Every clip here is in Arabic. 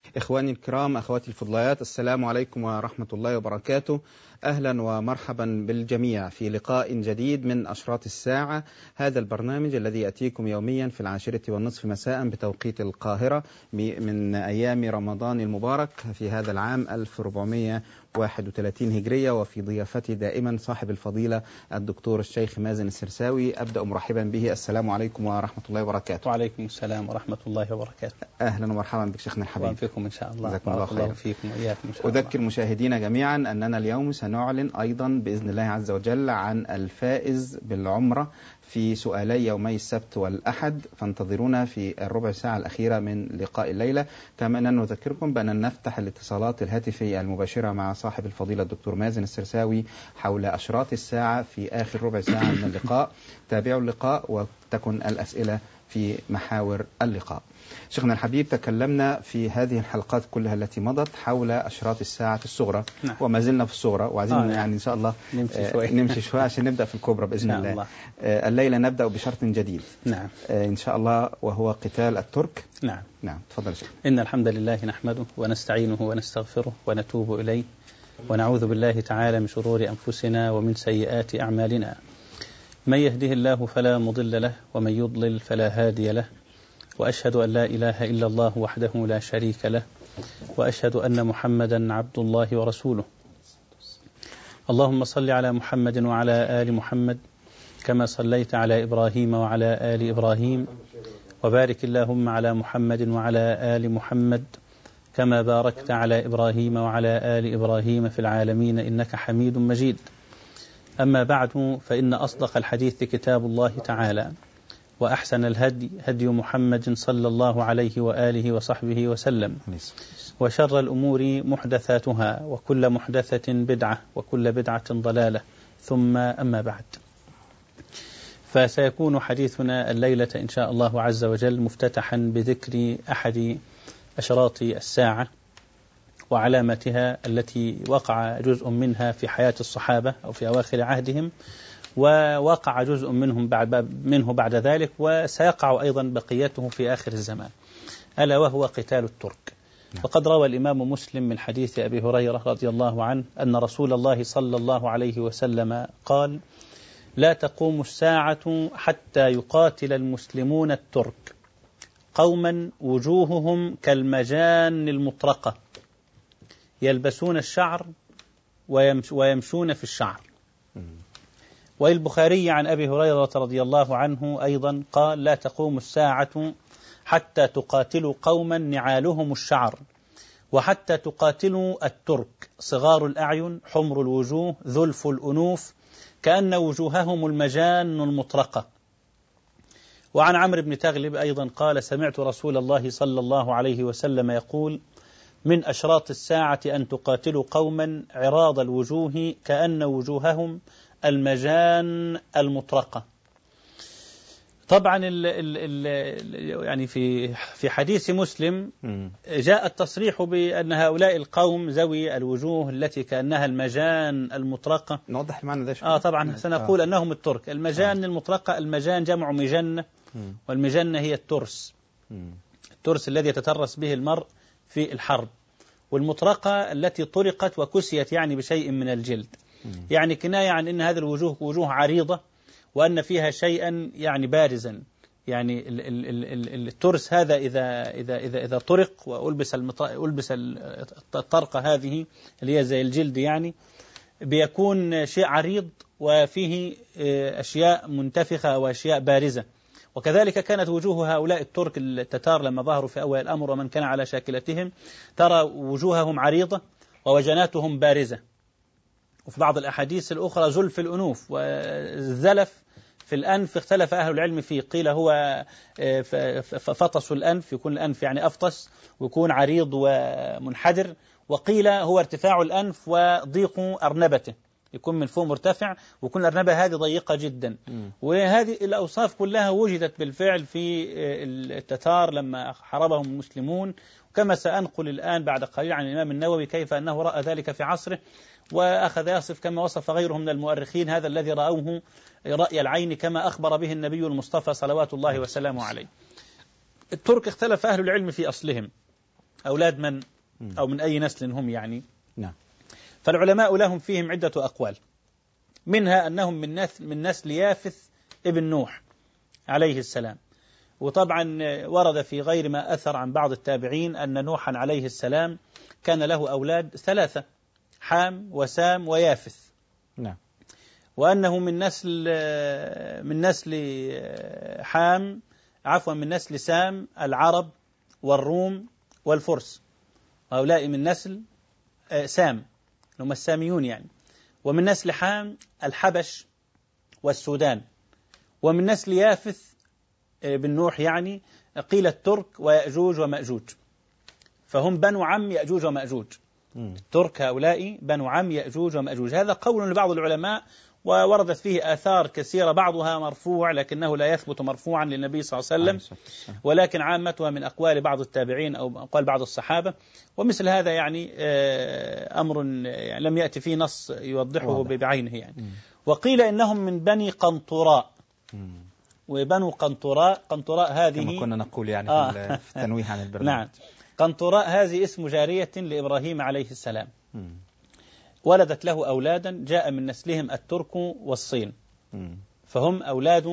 إخواني الكرام، أخواتي الفضليات، السلام عليكم ورحمة الله وبركاته. أهلا ومرحبا بالجميع في لقاء جديد من أشراط الساعة، هذا البرنامج الذي يأتيكم يوميا في 10:30 مساء بتوقيت القاهرة من أيام رمضان المبارك في هذا العام 1431 هجرية، وفي ضيافتي دائما صاحب الفضيلة الدكتور الشيخ مازن السرساوي. أبدأ مرحبا به. السلام عليكم ورحمة الله وبركاته. وعليكم السلام ورحمة الله وبركاته. أهلا ومرحبا بك شيخنا الحبيب. وفيكم إن شاء الله. جزاكم الله خير. فيكم وإياكم إن شاء الله. أذكر مشاهدينا جميعا أننا اليوم سنعلن أيضا بإذن الله عز وجل عن الفائز بالعمرة في سؤالي يومي السبت والأحد، فانتظرونا في الربع ساعة الأخيرة من لقاء الليلة. كما أننا نذكركم بأن نفتح الاتصالات الهاتفية المباشرة مع صاحب الفضيلة الدكتور مازن السرساوي حول أشراط الساعة في آخر ربع ساعة من اللقاء. تابعوا اللقاء وتكن الأسئلة في محاور اللقاء. شيخنا الحبيب، تكلمنا في هذه الحلقات كلها التي مضت حول أشراط الساعة الصغرى، نعم. وما زلنا في الصغرى، وعايزين يعني إن شاء الله نمشي شوي عشان نبدأ في الكبرى بإذن الله. الليلة نبدأ بشرط جديد. نعم. إن شاء الله، وهو قتال الترك. نعم. نعم، تفضل شيخ. إن الحمد لله نحمده ونستعينه ونستغفره ونتوب إليه، ونعوذ بالله تعالى من شرور أنفسنا ومن سيئات أعمالنا. من يهده الله فلا مضل له، ومن يضلل فلا هادي له، وأشهد أن لا إله إلا الله وحده لا شريك له، وأشهد أن محمدا عبد الله ورسوله. اللهم صل على محمد وعلى آل محمد كما صليت على إبراهيم وعلى آل إبراهيم، وبارك اللهم على محمد وعلى آل محمد كما باركت على إبراهيم وعلى آل إبراهيم في العالمين إنك حميد مجيد. أما بعد، فإن أصدق الحديث كتاب الله تعالى، وأحسن الهدي هدي محمد صلى الله عليه وآله وصحبه وسلم، وشر الأمور محدثاتها، وكل محدثة بدعة، وكل بدعة ضلالة، ثم أما بعد. فسيكون حديثنا الليلة إن شاء الله عز وجل مفتتحا بذكر أحد أشراط الساعة وعلامتها التي وقع جزء منها في حياة الصحابة أو في أواخر عهدهم، ووقع جزء منه بعد ذلك، وسيقع أيضا بقيته في آخر الزمان، ألا وهو قتال الترك. وقد روى الإمام مسلم من حديث أبي هريرة رضي الله عنه أن رسول الله صلى الله عليه وسلم قال: لا تقوم الساعة حتى يقاتل المسلمون الترك قوما وجوههم كالمجان المطرقة، يلبسون الشعر ويمشون في الشعر. والبخاري عن أبي هريرة رضي الله عنه أيضا قال: لا تقوم الساعة حتى تقاتلوا قوما نعالهم الشعر، وحتى تقاتلوا الترك صغار الأعين حمر الوجوه ذلف الأنوف كأن وجوههم المجان المطرقة. وعن عمرو بن تغلب أيضا قال: سمعت رسول الله صلى الله عليه وسلم يقول: من أشراط الساعة أن تقاتلوا قوما عراض الوجوه كأن وجوههم المجان المطرقة. طبعا يعني في حديث مسلم جاء التصريح بأن هؤلاء القوم ذوي الوجوه التي كأنها المجان المطرقة. نوضح المعنى ده. طبعا سنقول أنهم الترك. المجان المطرقة، المجان جمع مجنة، والمجنة هي الترس، الترس الذي يتترس به المرء في الحرب، والمطرقة التي طرقت وكسيت يعني بشيء من الجلد، يعني كناية عن أن هذه الوجوه وجوه عريضة، وأن فيها شيئا يعني بارزا. يعني الترس هذا إذا طرق وألبس الطرقة هذه اللي هي زي الجلد، يعني بيكون شيء عريض وفيه أشياء منتفخة وأشياء بارزة. وكذلك كانت وجوه هؤلاء الترك التتار لما ظهروا في أول الأمر ومن كان على شاكلتهم، ترى وجوههم عريضة ووجناتهم بارزة. وفي بعض الأحاديث الأخرى زلف الأنوف والزلف في الأنف اختلف أهل العلم فيه، قيل هو فطس الأنف، يكون الأنف يعني أفطس ويكون عريض ومنحدر، وقيل هو ارتفاع الأنف وضيق أرنبته، يكون من فوق مرتفع ويكون الأرنبة هذه ضيقة جدا. وهذه الأوصاف كلها وجدت بالفعل في التتار لما حاربهم المسلمون، كما سأنقل الآن بعد قليل عن الإمام النووي كيف أنه رأى ذلك في عصره، وأخذ يصف كما وصف غيره من المؤرخين هذا الذي رأوه رأي العين كما أخبر به النبي المصطفى صلوات الله وسلامه عليه. الترك اختلف أهل العلم في أصلهم، أولاد من أو من أي نسل هم يعني. نعم. فالعلماء لهم فيهم عدة أقوال، منها أنهم من نسل يافث ابن نوح عليه السلام. وطبعا ورد في غير ما أثر عن بعض التابعين أن نوحا عليه السلام كان له أولاد 3، حام وسام ويافث. نعم. وأنه من نسل حام، عفوا من نسل سام العرب والروم والفرس، هؤلاء من نسل سام هم الساميون يعني. ومن نسل حام الحبش والسودان. ومن نسل يافث بن نوح يعني قيل الترك ويأجوج ومأجوج، فهم بنو عم يأجوج ومأجوج. الترك هؤلاء بنو عم يأجوج ومأجوج. هذا قول لبعض العلماء، ووردت فيه آثار كثيرة بعضها مرفوع لكنه لا يثبت مرفوعا للنبي صلى الله عليه وسلم، ولكن عامتها من أقوال بعض التابعين أو أقوال بعض الصحابة. ومثل هذا يعني أمر يعني لم يأتي فيه نص يوضحه بعينه يعني. وقيل إنهم من بني قنطراء. وبنو قنطراء هذه كما كنا نقول يعني في التنويه عن البرنامج. نعم. قنطراء هذه اسم جارية لإبراهيم عليه السلام، ولدت له أولادا جاء من نسلهم الترك والصين، فهم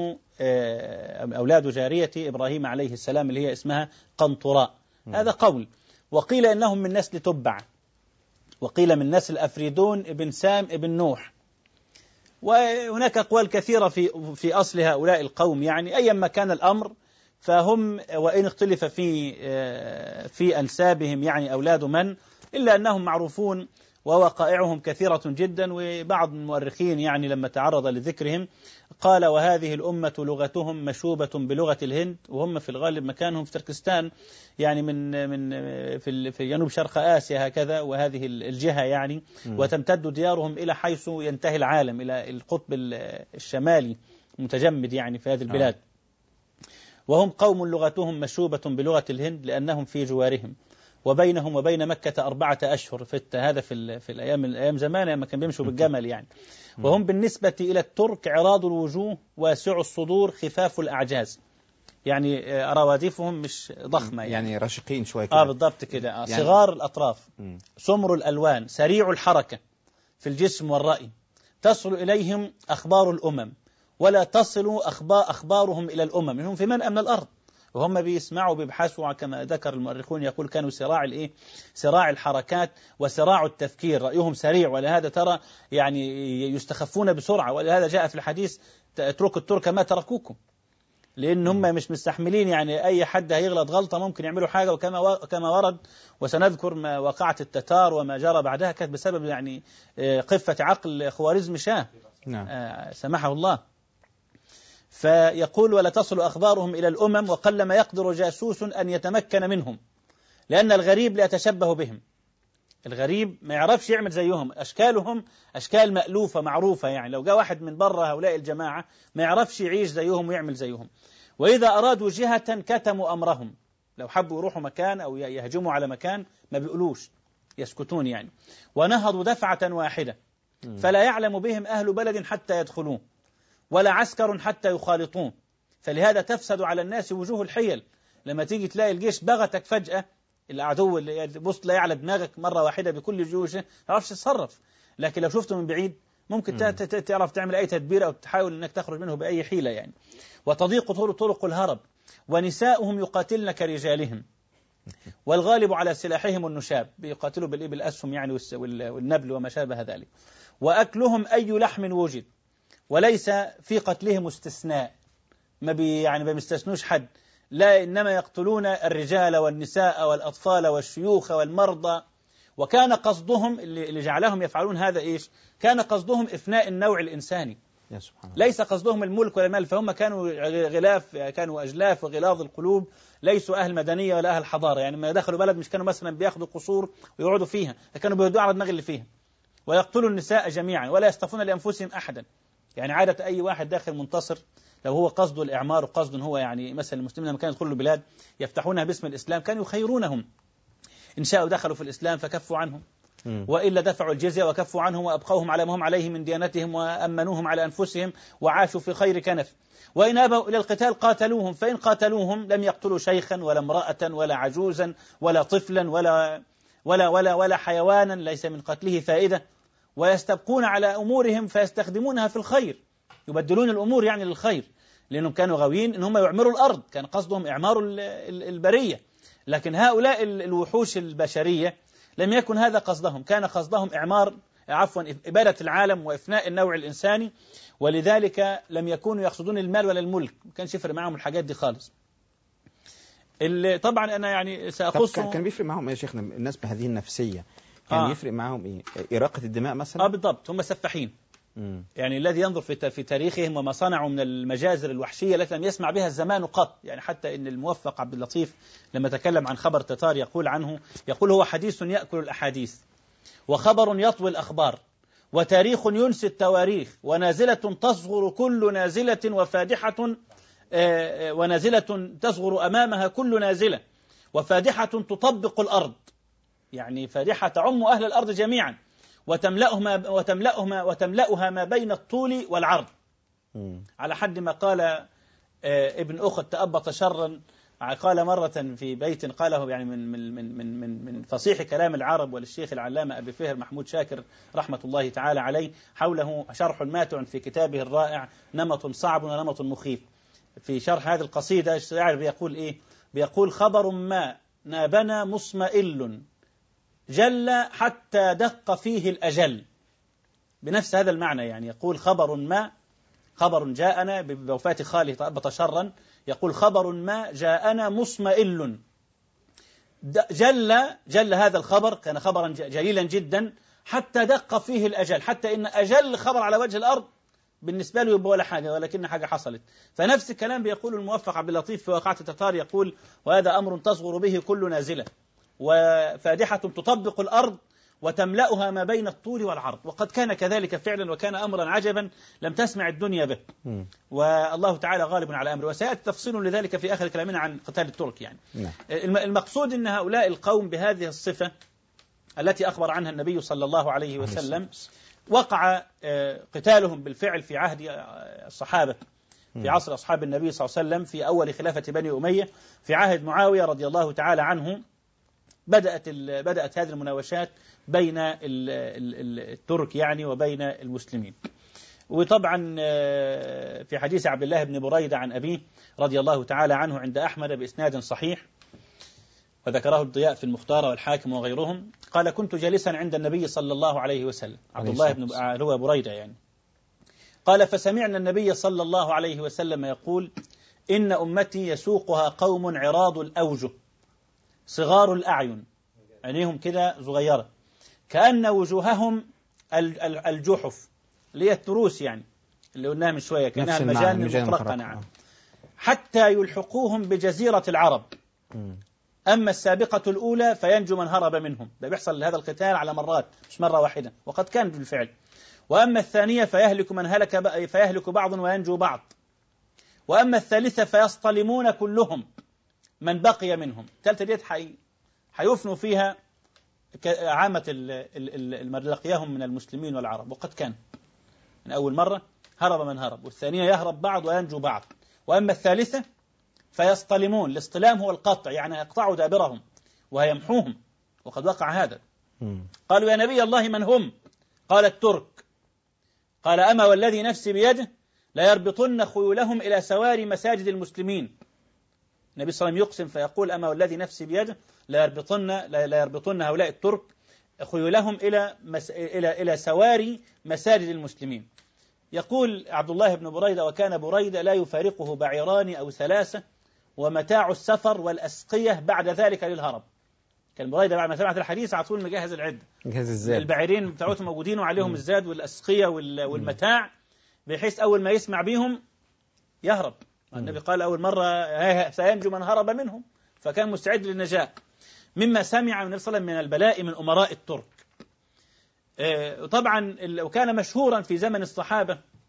أولاد جارية إبراهيم عليه السلام اللي هي اسمها قنطراء. هذا قول. وقيل إنهم من نسل تبع، وقيل من نسل أفريدون ابن سام ابن نوح. وهناك أقوال كثيرة في أصل هؤلاء القوم يعني. أيما كان الأمر فهم وإن اختلف في أنسابهم يعني أولاد من، إلا أنهم معروفون ووقائعهم كثيرة جدا. وبعض المؤرخين يعني لما تعرض لذكرهم قال وهذه الأمة لغتهم مشوبة بلغة الهند، وهم في الغالب مكانهم في تركستان يعني في جنوب شرق آسيا هكذا، وهذه الجهة يعني. وتمتد ديارهم إلى حيث ينتهي العالم، إلى القطب الشمالي متجمد يعني في هذه البلاد. وهم قوم لغتهم مشوبة بلغة الهند لأنهم في جوارهم، وبينهم وبين مكة 4 أشهر. هذا في الأيام زمان لما كان بيمشوا بالجمل يعني. وهم بالنسبة إلى الترك عراض الوجوه واسع الصدور خفاف الأعجاز، يعني أراواديفهم مش ضخمة يعني رشقين شوي كده. بالضبط كده. يعني صغار الأطراف، سمر الألوان، سريع الحركة في الجسم والرأي. تصل إليهم أخبار الأمم ولا تصل أخبارهم إلى الأمم. هم في منأى من الأرض وهم بيسمعوا بيبحثوا، كما ذكر المؤرخون يقول كانوا صراع الحركات وصراع التفكير، رأيهم سريع، ولهذا ترى يعني يستخفون بسرعة. ولهذا جاء في الحديث اتركوا الترك ما تركوكم، لأن هم مش مستحملين يعني أي حد هيغلط غلطة ممكن يعملوا حاجة. وكما ورد وسنذكر ما وقعت التتار وما جرى بعدها كانت بسبب يعني قفة عقل خوارزم شاه سمحه الله. فيقول ولا تصل أخبارهم إلى الأمم وقلما يقدر جاسوس أن يتمكن منهم، لأن الغريب لا يتشبه بهم. الغريب ما يعرفش يعمل زيهم، أشكالهم أشكال مألوفة معروفة يعني. لو جاء واحد من برا هؤلاء الجماعة ما يعرفش يعيش زيهم ويعمل زيهم. وإذا أرادوا جهة كتموا أمرهم، لو حبوا يروحوا مكان أو يهجموا على مكان ما بيقولوش، يسكتون يعني. ونهضوا دفعة واحدة، فلا يعلم بهم أهل بلد حتى يدخلوه، ولا عسكر حتى يخالطون. فلهذا تفسد على الناس وجوه الحيل. لما تيجي تلاقي الجيش بغتك فجأة، العدو اللي بص لا على دماغك مرة واحدة بكل جيوشه، ما تعرفش تتصرف. لكن لو شفته من بعيد ممكن تعرف تعمل أي تدبير أو تحاول أنك تخرج منه بأي حيلة يعني. وتضيق طرق الهرب، ونساؤهم يقاتلن كرجالهم، والغالب على سلاحهم النشاب، بيقاتلوا بالإبل الأسهم يعني والنبل وما شابه ذلك. وأكلهم أي لحم وجد، وليس في قتلهم استثناء، ما بيستثنوش حد، لا، إنما يقتلون الرجال والنساء والأطفال والشيوخ والمرضى. وكان قصدهم اللي جعلهم يفعلون هذا إيش؟ كان قصدهم إفناء النوع الإنساني، ليس قصدهم الملك ولا المال. فهم كانوا غلاف، كانوا أجلاف وغلاظ القلوب، ليسوا أهل مدنية ولا أهل حضارة يعني. ما دخلوا بلد مش كانوا مثلا بياخذوا قصور ويقعدوا فيها، كانوا بيهدوا على دماغ اللي فيها. ويقتلوا النساء جميعا ولا يصطفون لأنفسهم أحدا. يعني عادة أي واحد داخل منتصر لو هو قصده الإعمار وقصده هو يعني مثلا المسلمين لما كانوا يدخلوا البلاد يفتحونها باسم الإسلام كانوا يخيرونهم، إن شاءوا دخلوا في الإسلام فكفوا عنهم، وإلا دفعوا الجزية وكفوا عنهم وأبقوهم على ما هم عليه من ديانتهم وأمنوهم على أنفسهم وعاشوا في خير كنف. وإن أبوا إلى القتال قاتلوهم، فإن قاتلوهم لم يقتلوا شيخا ولا امرأة ولا عجوزا ولا طفلا ولا حيوانا ليس من قتله فائدة، ويستبقون على أمورهم فيستخدمونها في الخير، يبدلون الأمور يعني للخير، لأنهم كانوا غاويين إن هم يعمروا الأرض، كان قصدهم إعمار البرية. لكن هؤلاء الوحوش البشرية لم يكن هذا قصدهم، كان قصدهم إبادة العالم وإفناء النوع الإنساني، ولذلك لم يكونوا يقصدون المال ولا الملك، ما كانش يفرق معهم الحاجات دي خالص. طبعا أنا يعني سأخصه. كان بيفرق معهم يا شيخنا الناس بهذه النفسية؟ كان يفرق معهم إيه؟ إراقة الدماء مثلا؟ بالضبط، هم سفاحين. يعني الذي ينظر في تاريخهم وما صنعوا من المجازر الوحشية التي لم يسمع بها الزمان قط. يعني حتى إن الموفق عبد اللطيف لما تكلم عن خبر تتار يقول عنه، يقول هو حديث يأكل الأحاديث، وخبر يطوي الأخبار، وتاريخ ينسي التواريخ، ونازلة تصغر كل نازلة، وفادحة ونازلة تصغر أمامها كل نازلة، وفادحة تطبق الأرض، يعني فادحة تعم أهل الأرض جميعا، وتملأها ما بين الطول والعرض. على حد ما قال ابن أخت تأبط شرا، قال مرة في بيت قاله يعني من فصيح كلام العرب، وللشيخ العلامة أبي فهر محمود شاكر رحمة الله تعالى عليه حوله شرح ماتع في كتابه الرائع نمط صعب ونمط مخيف. في شرح هذه القصيدة الشاعر بيقول إيه؟ بيقول خبر ما نابنا مصمئل جل حتى دق فيه الأجل، بنفس هذا المعنى. يعني يقول خبر جاءنا بوفاة خاله تأبط شرا، يقول خبر ما جاءنا مصمئل جل هذا الخبر، كان خبرا جليلا جدا، حتى دق فيه الأجل، حتى إن أجل خبر على وجه الأرض بالنسبة له يبقى ولا حاجة، ولكن حاجة حصلت. فنفس الكلام بيقول الموفق عبد اللطيف في واقعة التتار، يقول وهذا أمر تصغر به كل نازلة، وفادحة تطبق الأرض، وتملأها ما بين الطول والعرض. وقد كان كذلك فعلا، وكان أمرا عجبا لم تسمع الدنيا به، والله تعالى غالب على أمره. وسيأتي تفصيل لذلك في آخر كلامنا عن قتال الترك. يعني المقصود أن هؤلاء القوم بهذه الصفة التي أخبر عنها النبي صلى الله عليه وسلم وقع قتالهم بالفعل في عهد الصحابة، في عصر أصحاب النبي صلى الله عليه وسلم، في أول خلافة بني أمية، في عهد معاوية رضي الله تعالى عنه بدأت هذه المناوشات بين الترك يعني وبين المسلمين. وطبعا في حديث عبد الله بن بريدة عن أبيه رضي الله تعالى عنه عند أحمد بإسناد صحيح، وذكره الضياء في المختار والحاكم وغيرهم، قال كنت جالسا عند النبي صلى الله عليه وسلم، عبد الله بن هو بريدة يعني، قال فسمعنا النبي صلى الله عليه وسلم يقول إن أمتي يسوقها قوم عراض الأوجه صغار الأعين، عينيهم كده صغيرة، كأن وجوههم الجحف اللي هي التروس، يعني اللي قلناها من شوية كأنها المجان المطرقة. نعم. حتى يلحقوهم بجزيرة العرب، أما السابقة الأولى فينجو من هرب منهم. ده بيحصل لهذا القتال على مرات مش مرة واحدة، وقد كان بالفعل. وأما الثانية فيهلك بعض وينجو بعض. وأما الثالثة فيصطلمون كلهم من بقي منهم. الثالثة ديت حيفنوا فيها عامة لقياهم من المسلمين والعرب، وقد كان من أول مرة هرب من هرب، والثانية يهرب بعض وينجو بعض. وأما الثالثة فيصطلمون، الاصطلام هو القطع، يعني يقطعوا دابرهم ويمحوهم، وقد وقع هذا. قالوا يا نبي الله من هم؟ قال الترك. قال أما والذي نفسي بيده ليربطن خيولهم إلى سواري مساجد المسلمين. النبي صلى الله عليه وسلم يقسم فيقول أما والذي نفسي بيده ليربطن هؤلاء الترك خيولهم إلى سواري مساجد المسلمين. يقول عبد الله بن بريدة وكان بريدة لا يفارقه بعيران أو ثلاثة ومتاع السفر والأسقية بعد ذلك للهرب. كان بريدة بعد ما سمعت الحديث على طول مجهز العدة، جهز الزاد، البعيرين بتاعتهم موجودين وعليهم الزاد والأسقية والمتاع، بحيث أول ما يسمع بهم يهرب. النبي قال أول مرة سينجو من هرب منهم، فكان مستعد للنجاة مما سمع من النبي صلى الله عليه وسلم من البلاء من أمراء الترك. طبعا وكان مشهورا في زمن الصحابة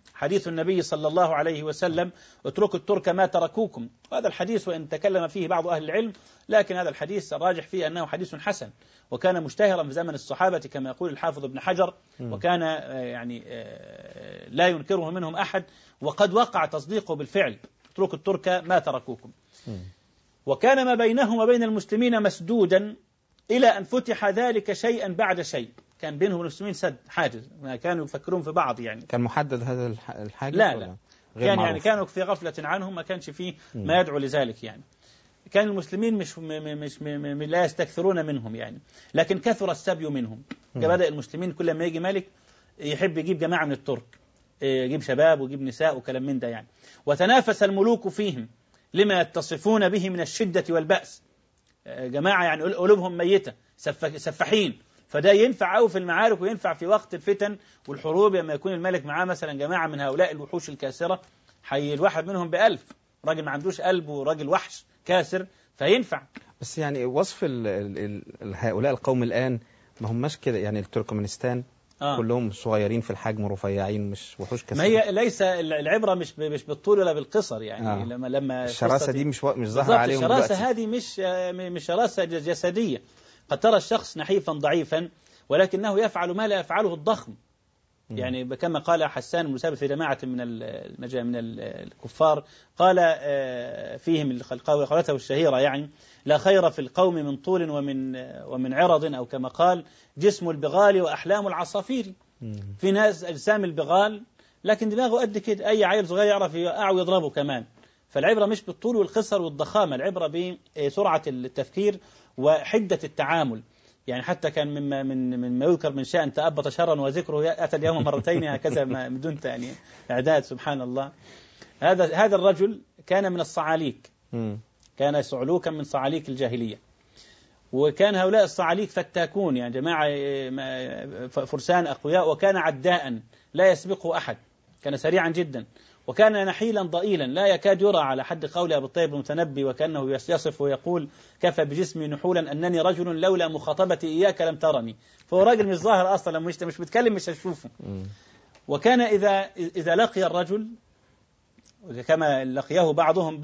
حديث النبي صلى الله عليه وسلم: اتركوا الترك ما تركوكم. وهذا الحديث وإن تكلم فيه بعض أهل العلم، لكن هذا الحديث الراجح فيه أنه حديث حسن، وكان مشتهرا في زمن الصحابة كما يقول الحافظ ابن حجر، وكان يعني لا ينكره منهم أحد، وقد وقع تصديقه بالفعل: اتركوا الترك ما تركوكم. وكان ما بينهم وبين المسلمين مسدودا إلى أن فتح ذلك شيئا بعد شيء. كان بينهم المسلمين سد، حاجز، ما كانوا يفكرون في بعض يعني. كان محدد هذا الحاجز؟ لا كان يعني كانوا في غفلة عنهم، ما كانش فيه ما يدعو لذلك يعني. كان المسلمين مش لا يستكثرون منهم يعني، لكن كثر السبي منهم. بدأ المسلمين كل ما يجي ملك يحب يجيب جماعة من الترك، يجيب شباب ويجيب نساء وكلام من ده يعني. وتنافس الملوك فيهم لما يتصفون به من الشدة والبأس. جماعة يعني قلوبهم ميتة، سفاحين، فده ينفع أو في المعارك وينفع في وقت الفتن والحروب، لما يكون الملك معاه مثلا جماعة من هؤلاء الوحوش الكاسرة، حي الواحد منهم ب1000 راجل ما عندوش قلب وراجل وحش كاسر، فينفع. بس يعني وصف هؤلاء القوم الآن ما هماش كده يعني. التركمانستان كلهم صغيرين في الحجم، رفيعين، مش وحوش كاسرة. ما هي ليس العبرة مش بالطول ولا بالقصر يعني. لما الشراسة دي مش ظاهرة عليهم دلوقتي. الشراسة هذه مش شراسة جسدية. قد ترى الشخص نحيفا ضعيفا، ولكنه يفعل ما لا يفعله الضخم يعني. كما قال حسان بن ثابت في جماعة من الكفار، قال فيهم قولته الشهيرة يعني: لا خير في القوم من طول ومن عرض، أو كما قال: جسم البغال وأحلام العصافير. في ناس أجسام البغال لكن دماغه قد كده، أي عيل صغير يعرف يقع ويضربه كمان. فالعبرة مش بالطول والقصر والضخامة، العبرة بسرعة التفكير وحدة التعامل يعني. حتى كان مما يذكر من شأن تأبط شرا وذكره أتى اليوم مرتين هكذا من دون يعني إعداد. سبحان الله. هذا الرجل كان من الصعاليك، كان صعلوكا من صعاليك الجاهلية، وكان هؤلاء الصعاليك فتاكون يعني جماعة فرسان أقوياء، وكان عداء لا يسبقه أحد، كان سريعا جدا، وكان نحيلا ضئيلا لا يكاد يرى، على حد قول أبو الطيب المتنبي، وكأنه يصف ويقول: كفى بجسمي نحولا أنني رجل لولا مخاطبتي إياك لم ترني. فهو راجل مش ظاهر أصلا، مش بيتكلم، مش هتشوفه. وكان إذا لقي الرجل، كما لقيه بعضهم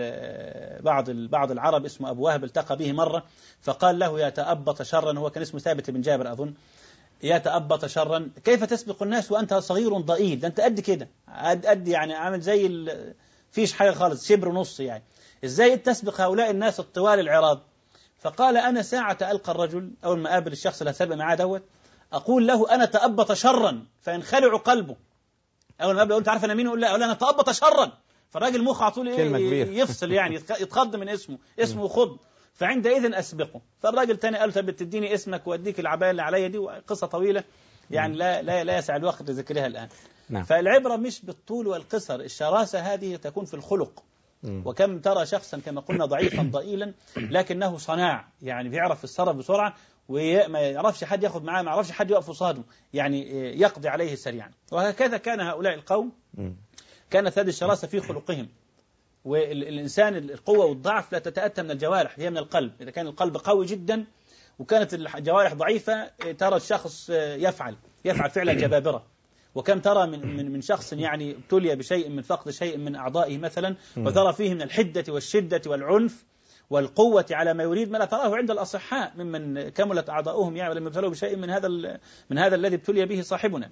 بعض العرب اسمه أبو وهب، التقى به مرة فقال له: يا تأبط شرا، هو كان اسمه ثابت بن جابر أظن، يا تأبط شرا، كيف تسبق الناس وأنت صغير ضئيل؟ ده أنت قد كده، قد يعني عامل زي فيش حاجة خالص، شبر ونص يعني، إزاي تسبق هؤلاء الناس الطوال العراض؟ فقال: أنا ساعة ألقى الرجل، أول ما أقابل الشخص اللي هسبق معاه دوت، أقول له: أنا تأبط شرا، فينخلع قلبه. أول ما أقابله أقول: تعرف أنا مين؟ أقول أنا تأبط شرا. فالراجل مخه على طول يفصل يعني، يتخض من اسمه خض، فعندئذ أسبقه. فالراجل تاني قال: طب تديني اسمك وأديك العباية اللي عليا دي، وقصة طويلة يعني لا يسع الوقت لذكرها الآن. نعم. فالعبرة مش بالطول والقصر، الشراسة هذه تكون في الخلق. وكم ترى شخصا كما قلنا ضعيفا ضئيلا لكنه صناع يعني، بيعرف الصرف بسرعة، وما يعرفش حد ياخذ معاه، ما يعرفش حد يقف قصاده يعني، يقضي عليه سريعا. وهكذا كان هؤلاء القوم، كانت هذه الشراسة في خلقهم. والإنسان القوة والضعف لا تتأتى من الجوارح، هي من القلب. إذا كان القلب قوي جدا وكانت الجوارح ضعيفة، ترى الشخص يفعل فعل جبابرة. وكم ترى من شخص يعني ابتلي بشيء من فقد شيء من أعضائه مثلا، وترى فيه من الحدة والشدة والعنف والقوة على ما يريد، ما لا تراه عند الأصحاء ممن كملت أعضاؤهم يعني، ولم يبتلوا بشيء من هذا الذي ابتلي به صاحبنا.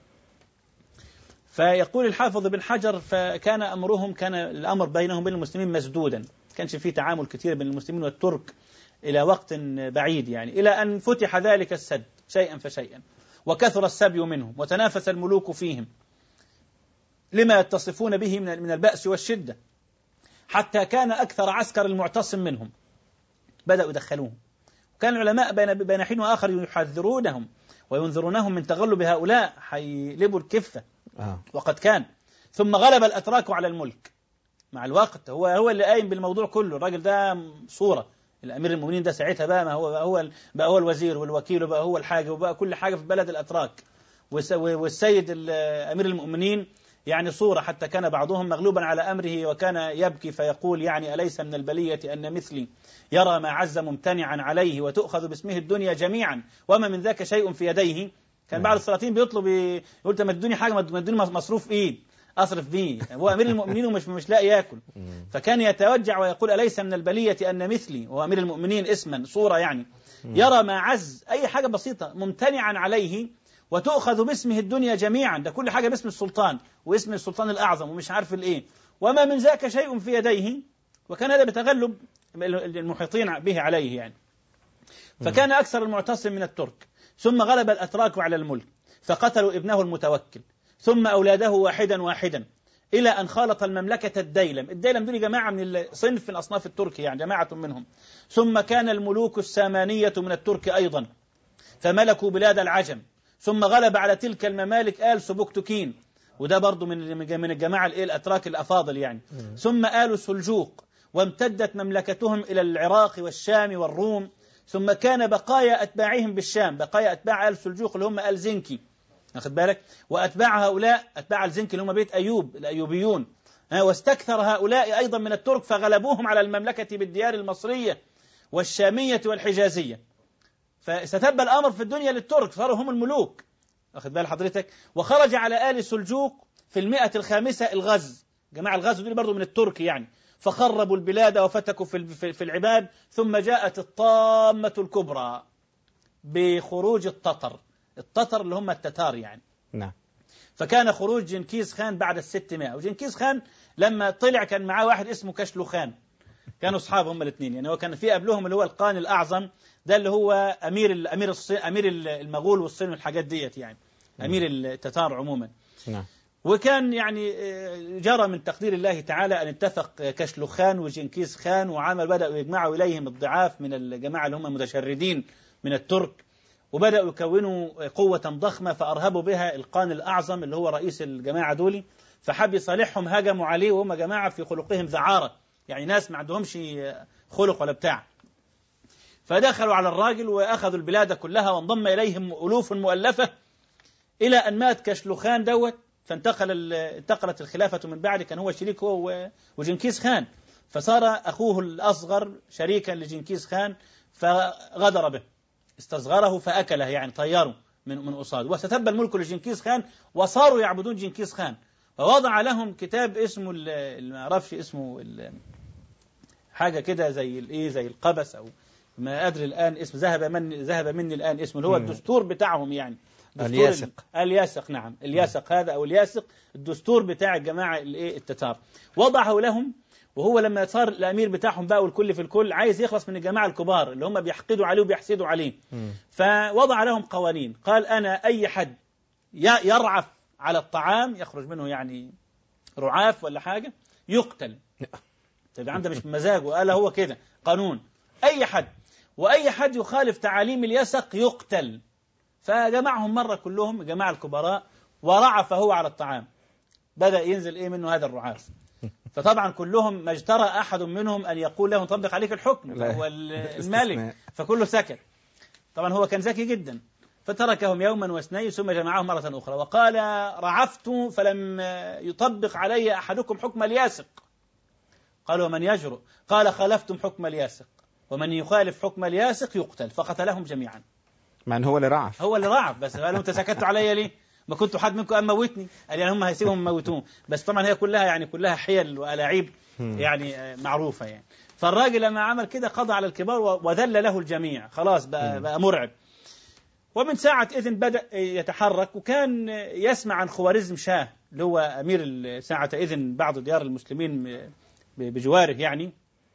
فيقول الحافظ بن حجر: فكان أمرهم، كان الأمر بينهم بين المسلمين مسدودا، كانش فيه تعامل كثير بين المسلمين والترك إلى وقت بعيد يعني، إلى أن فتح ذلك السد شيئا فشيئا، وكثر السبي منهم، وتنافس الملوك فيهم لما يتصفون به من البأس والشدة، حتى كان أكثر عسكر المعتصم منهم بدأوا يدخلوهم. وكان العلماء بين حين وآخر يحذرونهم وينذرونهم من تغلب هؤلاء، حيلبوا الكفة. وقد كان. ثم غلب الأتراك على الملك مع الوقت، هو اللي قايم بالموضوع كله. الراجل ده صورة، الأمير المؤمنين ده ساعتها بقى هو الوزير والوكيل، وبقى هو الحاجة، وبقى كل حاجة في بلد الأتراك. والسيد أمير المؤمنين يعني صورة، حتى كان بعضهم مغلوبا على أمره وكان يبكي فيقول يعني: أليس من البلية أن مثلي يرى ما عز ممتنعا عليه وتؤخذ باسمه الدنيا جميعا وما من ذاك شيء في يديه. كان بعض السلاطين بيطلب، يقول: ما تدوني حاجة، ما تدوني مصروف إيد، أصرف بيه، هو أمير المؤمنين ومش لاقي يأكل. فكان يتوجع ويقول أليس من البلية أن مثلي، وهو أمير المؤمنين اسما صورة يعني، يرى ما عز أي حاجة بسيطة ممتنعا عليه وتؤخذ باسمه الدنيا جميعا، ده كل حاجة باسم السلطان واسم السلطان الأعظم ومش عارف الإيه، وما من ذاك شيء في يديه. وكان هذا بتغلب المحيطين به عليه يعني. فكان أكثر المعتصم من الترك، ثم غلب الأتراك على الملك فقتلوا ابنه المتوكل، ثم أولاده واحدا واحدا، إلى أن خالط المملكة الديلم. الديلم دول جماعة من صنف من أصناف الترك يعني، جماعة منهم. ثم كان الملوك السامانية من الترك أيضا فملكوا بلاد العجم، ثم غلب على تلك الممالك آل سبكتكين، وده برضو من الجماعة الأتراك الأفاضل يعني. ثم آل سلجوق، وامتدت مملكتهم إلى العراق والشام والروم. ثم كان بقايا أتباعهم بالشام، بقايا أتباع آل سلجوق اللي هم آل زنكي، أخذ بالك، وأتباع هؤلاء أتباع الزنكي اللي هم بيت أيوب الأيوبيون. واستكثر هؤلاء أيضا من الترك فغلبوهم على المملكة بالديار المصرية والشامية والحجازية. فستب الأمر في الدنيا للترك، صاروا هم الملوك، أخذ بال حضرتك. وخرج على آل سلجوق في 105 الغز، جماعة الغز دول برضو من الترك يعني، فخربوا البلاد وفتكوا في العباد. ثم جاءت الطامة الكبرى بخروج التتر اللي هم التتار يعني. نعم. فكان خروج جنكيز خان بعد 600. وجنكيز خان لما طلع كان معاه واحد اسمه كشلو خان، كانوا أصحاب هم الاثنين يعني. هو كان في قبلهم اللي هو القان الأعظم، ده اللي هو أمير المغول والصين والحاجات ديت يعني، أمير التتار عموما. نعم. وكان يعني جرى من تقدير الله تعالى أن اتفق كشلو خان وجنكيز خان بدأوا يجمعوا إليهم الضعاف من الجماعة اللي هم متشردين من الترك، وبدأوا يكونوا قوة ضخمة فأرهبوا بها القان الأعظم اللي هو رئيس الجماعة دولي. فحب يصالحهم، هجموا عليه وهم جماعة في خلقهم ذعارة يعني، ناس ما عندهمش خلق ولا بتاع. فدخلوا على الراجل وأخذوا البلاد كلها، وانضم إليهم ألوف مؤلفة، إلى أن مات كشلو خان دوت. انتقلت الخلافة من بعد، كان هو شريك هو وجنكيز خان، فصار أخوه الأصغر شريكا لجنكيز خان فغدر به، استصغره فأكله يعني، طيره من قصاده، وستب الملك لجنكيز خان وصاروا يعبدون جنكيز خان. فوضع لهم كتاب اسمه ما اعرفش اسمه حاجة كده زي القبس أو ما أدري الآن اسم، ذهب مني الآن اسمه، اللي هو الدستور بتاعهم يعني، الياسق. نعم، الياسق هذا أو الياسق، الدستور بتاع الجماعة التتار، وضعه لهم. وهو لما صار الأمير بتاعهم بقى والكل في الكل عايز يخلص من الجماعة الكبار اللي هم بيحقدوا عليه وبيحسدوا عليه، فوضع لهم قوانين. قال أنا أي حد يرعف على الطعام، يخرج منه يعني رعاف ولا حاجة، يقتل. طيب عنده مش مزاجه، قال هو كده قانون، أي حد، وأي حد يخالف تعاليم اليسق يقتل. فجمعهم مرة كلهم جماعة الكبراء ورعف هو على الطعام، بدأ ينزل منه هذا الرعاف. فطبعا كلهم ما اجترأ أحد منهم أن يقول له طبق عليك الحكم، هو الملك، فكله سكت. طبعا هو كان ذكي جدا، فتركهم يوما واثنين ثم جمعهم مرة أخرى وقال رعفت فلم يطبق علي أحدكم حكم الياسق. قالوا ومن يجرؤ؟ قال خالفتم حكم الياسق، ومن يخالف حكم الياسق يقتل. فقتلهم جميعا. من هو اللي رعف؟ هو اللي رعف، بس قالوا انت سكتوا عليا ليه؟ ما كنت حد منكم أموتني؟ قال يعني هم هيسيبهم يموتون. بس طبعا هي كلها حيل وألاعيب يعني معروفة يعني. فالراجل لما عمل كده قضى على الكبار وذل له الجميع، خلاص بقى مرعب. ومن ساعة إذن بدأ يتحرك، وكان يسمع عن خوارزم شاه اللي هو أمير ساعة إذن بعض ديار المسلمين بجواره يعني.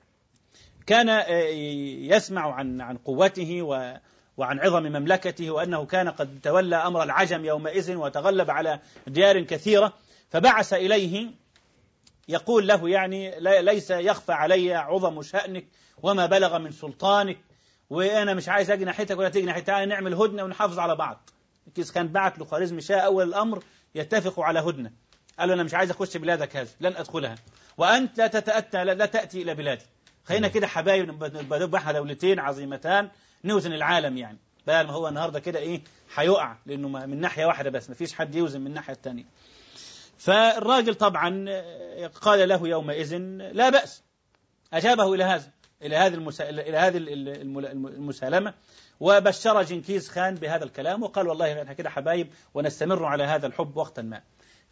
كان يسمع عن قوته وعن عظم مملكته، وأنه كان قد تولى أمر العجم يومئذ وتغلب على ديار كثيرة. فبعث إليه يقول له يعني ليس يخفى علي عظم شأنك وما بلغ من سلطانك، وأنا مش عايز أجي ناحيتك ولا تيجي ناحيتك، تعالى نعمل هدنة ونحافظ على بعض. كيس كان بعت لخوارزم شاه أول الأمر يتفقوا على هدنة. قال له أنا مش عايز أخش بلادك هذه، لن أدخلها، وأنت لا تأتي إلى بلادي. خلينا كده حبايب، نبقى دولتين عظيمتان نوزن العالم يعني، بدل ما هو النهارده كده هيقع، لأنه من ناحية واحدة بس، ما فيش حد يوزن من الناحية الثانية. فالراجل طبعا قال له يومئذ لا بأس، أجابه إلى هذه المسالمة، وبشر جنكيز خان بهذا الكلام، وقال والله احنا كده حبايب ونستمر على هذا الحب وقتا ما.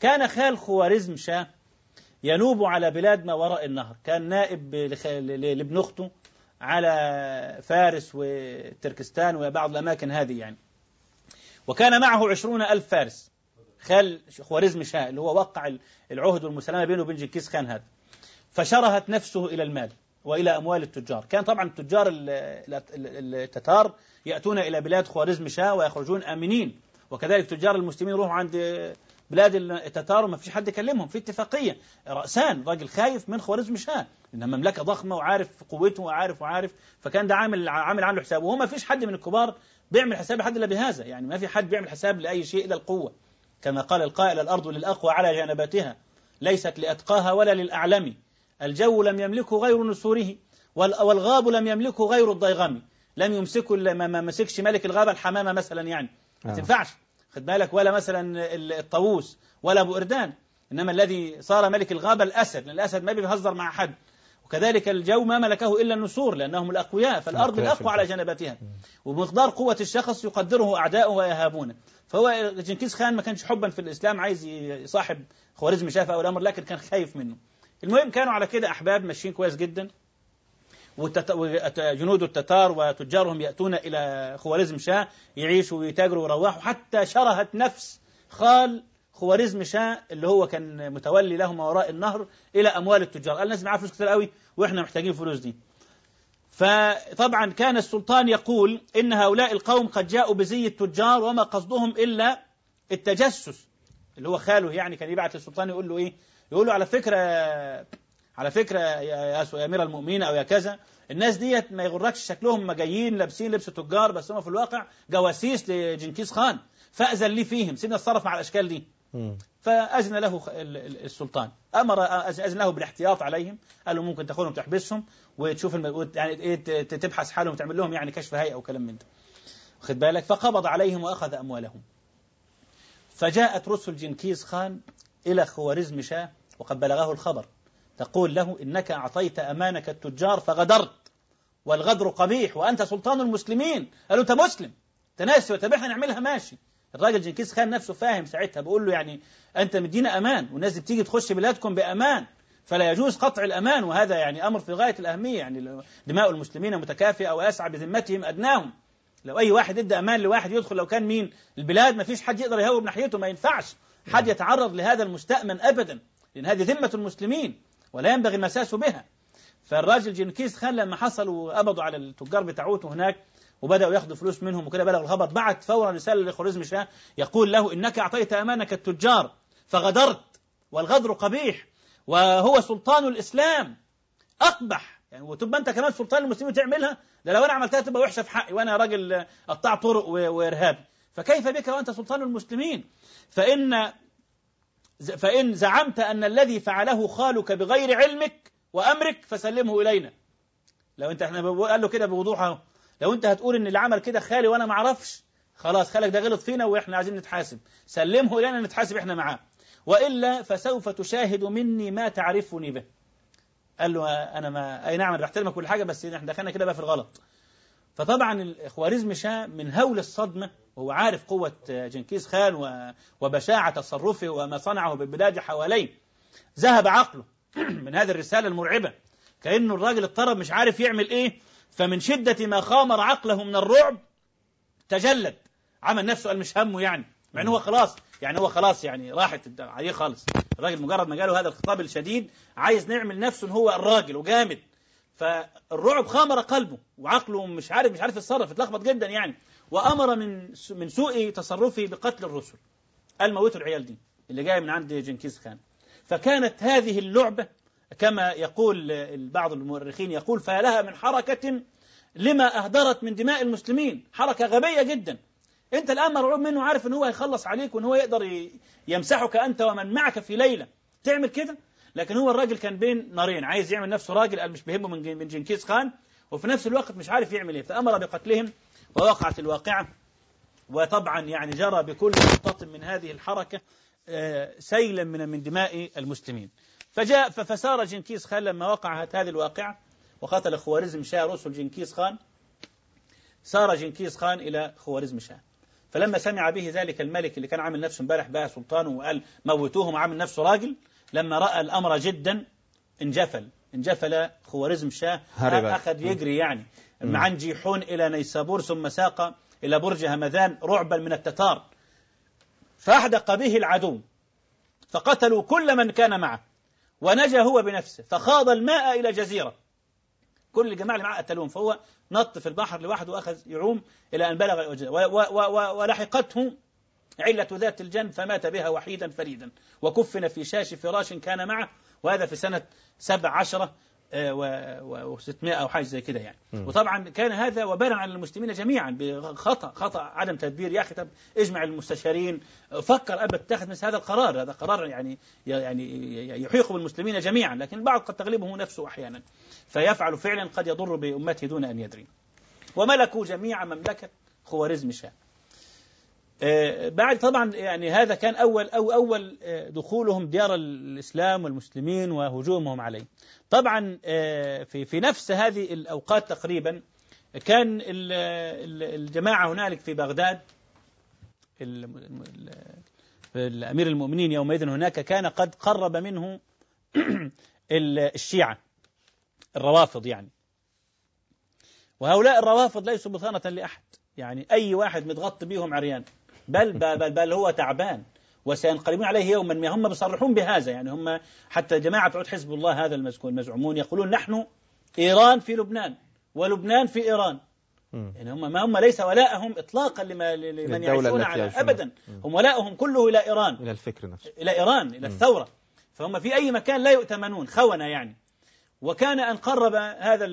كان خال خوارزم شاه ينوب على بلاد ما وراء النهر، كان نائب لابن أخته على فارس وتركستان وبعض الأماكن هذه يعني. وكان معه 20,000 فارس، خال خوارزم شاه اللي هو وقع العهد والمسالمة بينه وبين جنكيز خان هذا. فشرهت نفسه إلى المال وإلى أموال التجار. كان طبعا التجار التتار يأتون إلى بلاد خوارزم شاه ويخرجون آمنين، وكذلك تجار المسلمين يروحوا عند بلاد التتار وما فيش حد يكلمهم، في اتفاقية رأسان، راجل خايف من خوارزم شاه إنها مملكة ضخمة وعارف قوته وعارف، فكان ده عامل عنه حسابه، وما فيش حد من الكبار بيعمل حساب لحد إلا بهذا، يعني ما في حد بيعمل حساب لأي شيء إلا القوة، كما قال القائل: الأرض للأقوى على جانباتها، ليست لأتقاها ولا للأعلم، الجو لم يملكه غير نسوره، والغاب لم يملكه غير الضيغم. لم يمسكه ما مسكش ملك الغابة الحمامة مثلا، يعني ما تنفعش، خد بالك، ولا مثلا الطاووس ولا أبو إردان، إنما الذي صار ملك الغابة الأسد، لأن الأسد ما بيهزر مع حد. وكذلك الجو ما ملكه إلا النسور لأنهم الأقوياء، فالأرض الأقوى على جنباتها، وبمقدار قوة الشخص يقدره أعداؤه ويهابونه. فهو جنكيز خان ما كانش حبا في الإسلام عايز يصاحب خوارزم شاه في أول الأمر، لكن كان خايف منه. المهم كانوا على كده أحباب ماشيين كويس جدا، وجنود التتار وتجارهم يأتون إلى خوارزم شاه يعيشوا ويتاجروا ويروحوا، حتى شرهت نفس خال خوارزم شاه اللي هو كان متولي له ما وراء النهر إلى أموال التجار. قال: الناس معاه فلوس كتير قوي وإحنا محتاجين فلوس دي. فطبعا كان السلطان يقول إن هؤلاء القوم قد جاءوا بزي التجار وما قصدهم إلا التجسس، اللي هو خاله يعني كان يبعث للسلطان يقول له إيه؟ يقول له على فكرة يا أمير المؤمنين أو يا كذا، الناس ديت ما يغركش شكلهم ما جايين لابسين لبس تجار، بس هم في الواقع جواسيس لجنكيز خان، فأذن لي فيهم، سيبنا نتصرف مع الأشكال دي. فأذن له السلطان، أذن له بالاحتياط عليهم، قال له ممكن تاخذهم تحبسهم وتشوف يعني تبحث حالهم وتعمل لهم يعني كشف هيئة وكلام من ده، خد بالك. فقبض عليهم وأخذ أموالهم. فجاءت رسل جنكيز خان إلى خوارزم شاه وقد بلغه الخبر، تقول له: إنك أعطيت أمانك التجار فغدرت، والغدر قبيح وأنت سلطان المسلمين. قالوا: أنت مسلم، تناسي وتبعنا نعملها ماشي. الراجل جنكيز خان نفسه فاهم ساعتها، بيقول له يعني أنت مدينا أمان، والناس بتيجي تخش بلادكم بأمان، فلا يجوز قطع الأمان، وهذا يعني أمر في غاية الأهمية، يعني دماء المسلمين متكافئة وأسعى بذمتهم أدناهم. لو أي واحد ادى أمان لواحد يدخل، لو كان مين البلاد، ما فيش حد يقدر يهوب ناحيته، ما ينفعش حد يتعرض لهذا المستأمن أبدا، لأن هذه ذمة المسلمين ولا ينبغي المساس بها. فالراجل جنكيز خان لما حصل وقبضوا على التجار بتاعوته هناك وبدأوا ياخذوا فلوس منهم وكده، بلغ الخبر، بعت فورا رسالة لخوارزم شاه يقول له: إنك أعطيت أمانك التجار فغدرت، والغدر قبيح وهو سلطان الإسلام أقبح، يعني وتبقى أنت كمان سلطان المسلمين تعملها، ده لو أنا عملتها تبقى وحشة في حقي وأنا راجل قطاع طرق وإرهابي، فكيف بك وأنت سلطان المسلمين؟ فإن زعمت أن الذي فعله خالك بغير علمك وأمرك فسلمه إلينا. لو أنت قال له كده بوضوح، لو أنت هتقول إن اللي عمل كده خالي وأنا ما أعرفش، خلاص خالك ده غلط فينا وإحنا عايزين نتحاسب، سلمه إلينا نتحاسب إحنا معاه، وإلا فسوف تشاهد مني ما تعرفني به. قال له: أنا ما أي نعم بحترمك كل حاجة، بس إحنا دخلنا كده بقى في الغلط. فطبعا خوارزم شاه من هول الصدمة وهو عارف قوة جنكيز خان وبشاعة تصرفه وما صنعه بالبلاد حواليه، ذهب عقله من هذه الرسالة المرعبة، كأنه الراجل اضطرب مش عارف يعمل إيه، فمن شدة ما خامر عقله من الرعب تجلد، عمل نفسه قال مش همه، يعني مع أنه هو خلاص يعني راحت عليه خالص. الراجل مجرد ما جاله هذا الخطاب الشديد عايز نعمل نفسه أنه هو الراجل وجامد، فالرعب خامر قلبه وعقله مش عارف يتصرف، اتلخبط جدا يعني، وأمر من سوء تصرفه بقتل الرسل، قال موتوا العيال دي اللي جاي من عند جنكيز خان. فكانت هذه اللعبة كما يقول بعض المؤرخين، يقول: فلها من حركة لما أهدرت من دماء المسلمين، حركة غبية جدا. أنت الآن مرعوب منه، عارف أنه هو هيخلص عليك وأنه هو يقدر يمسحك أنت ومن معك في ليلة، تعمل كده. لكن هو الراجل كان بين نارين، عايز يعمل نفسه راجل، قال مش بيهمه من جنكيز خان، وفي نفس الوقت مش عارف يعمل ايه، فأمر بقتلهم ووقعت الواقعة. وطبعا يعني جرى بكل نقطة من هذه الحركة سيلا من دماء المسلمين. فسار جنكيز خان لما وقعت هذه الواقعة وقتل خوارزم شاه رسل جنكيز خان، سار جنكيز خان إلى خوارزم شاه، فلما سمع به ذلك الملك اللي كان عامل نفسه امبارح بقى سلطانه وقال موتوهم وعامل نفسه راجل، لما رأى الأمر جدا انجفل خوارزم شاه، أخذ يجري يعني عن جيحون إلى نيسابور، ثم ساق إلى برج همذان رعبا من التتار، فأحدق به العدو فقتلوا كل من كان معه، ونجا هو بنفسه فخاض الماء إلى جزيرة، كل الجماعة اللي معه قتلوهم، فهو نط في البحر لوحده وأخذ يعوم إلى أن بلغ ولحقته علة ذات الجنب فمات بها وحيدا فريدا، وكفن في شاش فراش كان معه، وهذا في سنة 17 و600 أو حاجة زي كده يعني. وطبعا كان هذا وبالا على المسلمين جميعا بخطأ عدم تدبير. يا أخي طب اجمع المستشارين، فكر أبدا تتخذ مثل هذا القرار، هذا قرار يعني يحيق بالمسلمين جميعا، لكن البعض قد تغلبه نفسه أحيانا فيفعل فعلا قد يضر بأمته دون أن يدري. وملكوا جميع مملكة خوارزم شاه. بعد طبعا يعني هذا كان أول دخولهم ديار الإسلام والمسلمين وهجومهم عليه. طبعا في نفس هذه الأوقات تقريبا كان الجماعة هنالك في بغداد، الأمير المؤمنين يومئذ هناك كان قد قرب منه الشيعة الروافض يعني، وهؤلاء الروافض ليسوا بطانة لأحد، يعني أي واحد متغطي بيهم عريان، بل هو تعبان وسينقلبون عليه يوما ما. هم بيصرحون بهذا يعني، هم حتى جماعة عود حزب الله هذا المزعومون يقولون نحن إيران في لبنان ولبنان في إيران. يعني هم ليس ولاءهم إطلاقا لمن يعيشون على أبدا، هم ولاءهم كله إلى إيران، إلى الفكر نفسه، إلى إيران، إلى الثورة. فهم في أي مكان لا يؤتمنون، خونة يعني. وكان أن قرب هذا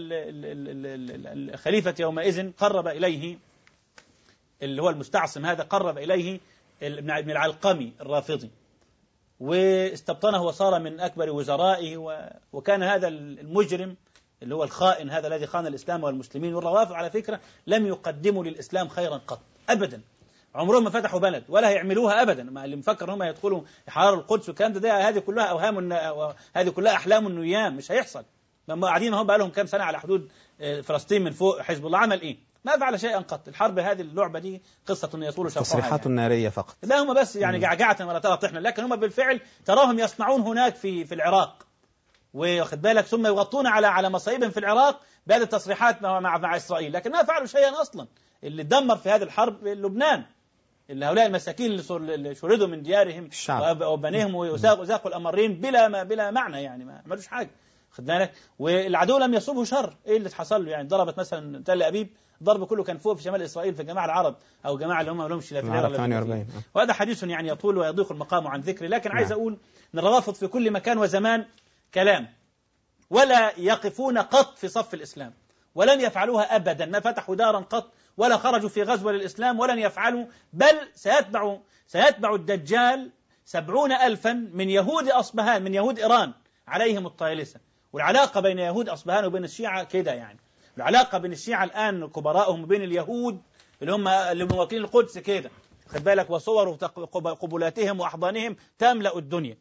الخليفة يومئذ، قرب إليه اللي هو المستعصم هذا، قرب إليه ابن العلقمي الرافضي واستبطنه وصار من أكبر وزرائه. وكان هذا المجرم اللي هو الخائن هذا الذي خان الإسلام والمسلمين. والروافض على فكرة لم يقدموا للإسلام خيرا قط أبدا، عمرهم ما فتحوا بلد ولا يعملوها أبدا. ما اللي مفكر هم يدخلوا يحرروا القدس والكلام ده هذه كلها أوهام، هذه كلها أحلام النيام، مش هيحصل. لما قاعدين هم بقى لهم كام سنة على حدود فلسطين من فوق، حزب الله عمل إيه؟ ما فعل شيئا قط. الحرب هذه اللعبة دي قصة يطول شرحها، تصريحات يعني نارية فقط، لا هم بس يعني جعجعة ولا ترى طحنا، لكن هم بالفعل تراهم يصنعون هناك في العراق، واخد بالك، ثم يغطون على مصائبهم في العراق بهذه التصريحات مع إسرائيل، لكن ما فعلوا شيئا أصلا. اللي دمر في هذه الحرب لبنان، اللي هؤلاء المساكين اللي شردوا من ديارهم وبنيهم وزاقوا الأمرين بلا معنى، يعني ما عملوش حاجة، خد بالك. والعدو لم يصبه شر. ايه اللي حصل له؟ يعني ضربت مثلا تل أبيب، الضرب كله كان فوق في شمال إسرائيل في الجماعة العرب أو جماعة اللي هم لهمش لا في العراق 48. وهذا حديث يعني يطول ويضيق المقام عن ذكره، لكن عايز أقول أن الروافض في كل مكان وزمان كلام، ولا يقفون قط في صف الإسلام، ولن يفعلوها أبدا. ما فتحوا دارا قط ولا خرجوا في غزوة للإسلام، ولن يفعلوا. بل سيتبع الدجال 70,000 من يهود أصبهان، من يهود إيران عليهم الطيلسة. والعلاقة بين يهود أصبهان وبين الشيعة كده يعني، العلاقة بين الشيعة الآن كبراءهم وبين اليهود اللي موكلين القدس كده، خد بالك، وصور قبلاتهم وأحضانهم تملأ الدنيا.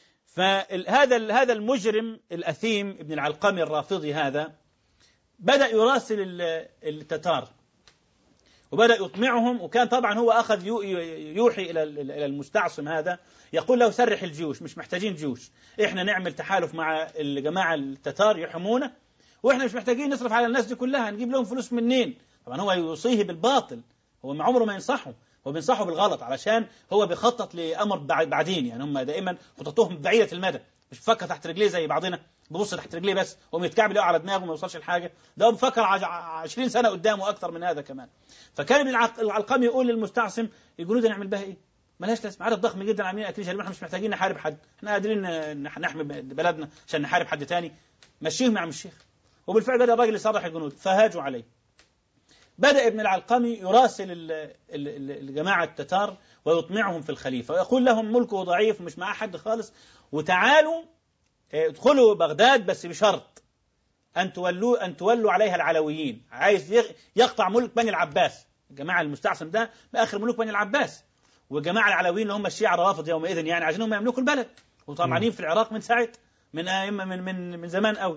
فهذا المجرم الأثيم ابن العلقمي الرافضي هذا بدأ يراسل التتار وبدأ يطمعهم، وكان طبعا هو أخذ يوحي إلى المستعصم هذا، يقول له سرح الجيوش، مش محتاجين جيوش، إحنا نعمل تحالف مع الجماعة التتار يحمونا، وإحنا مش محتاجين نصرف على الناس دي كلها، نجيب لهم فلوس منين؟ طبعا هو يوصيه بالباطل، هو عمره ما ينصحه، هو بينصحه بالغلط، علشان هو بيخطط لأمر بعدين. يعني هم دائما خططهم بعيدة المدى، مش بفكر تحت رجليه زي بعضنا، ببص تحت رجليه بس وميتكعب على دماغه وما يوصلش لحاجة. ده هو بفكر 20 سنة قدامه أكثر من هذا كمان. فكان ابن العلقمي يقول للمستعصم يقولوا ده نعمل بها إيه؟ ملهاش لازمة، عدد ضخم جدا عاملين أكل شرب، احنا مش محتاجين نحارب حد، احنا قادرين نحمي بلدنا عشان نحارب حد تاني، مشيهم يا عم الشيخ. وبالفعل بدأ الراجل يصرح الجنود فهاجوا عليه. بدأ ابن العلقمي يراسل الجماعة التتار ويطمعهم في الخليفة، ويقول لهم ملكه ضعيف ومش معاه حد خالص، وتعالوا ادخلوا بغداد بس بشرط أن تولوا عليها العلويين. عايز يقطع ملك بني العباس، الجماعة المستعصم ده بآخر ملوك بني العباس، والجماعة العلويين اللي هم الشيعة الروافض يومئذ يعني عايزين هم يملكوا البلد، وطمعانين في العراق من ساعة من زمان قوي،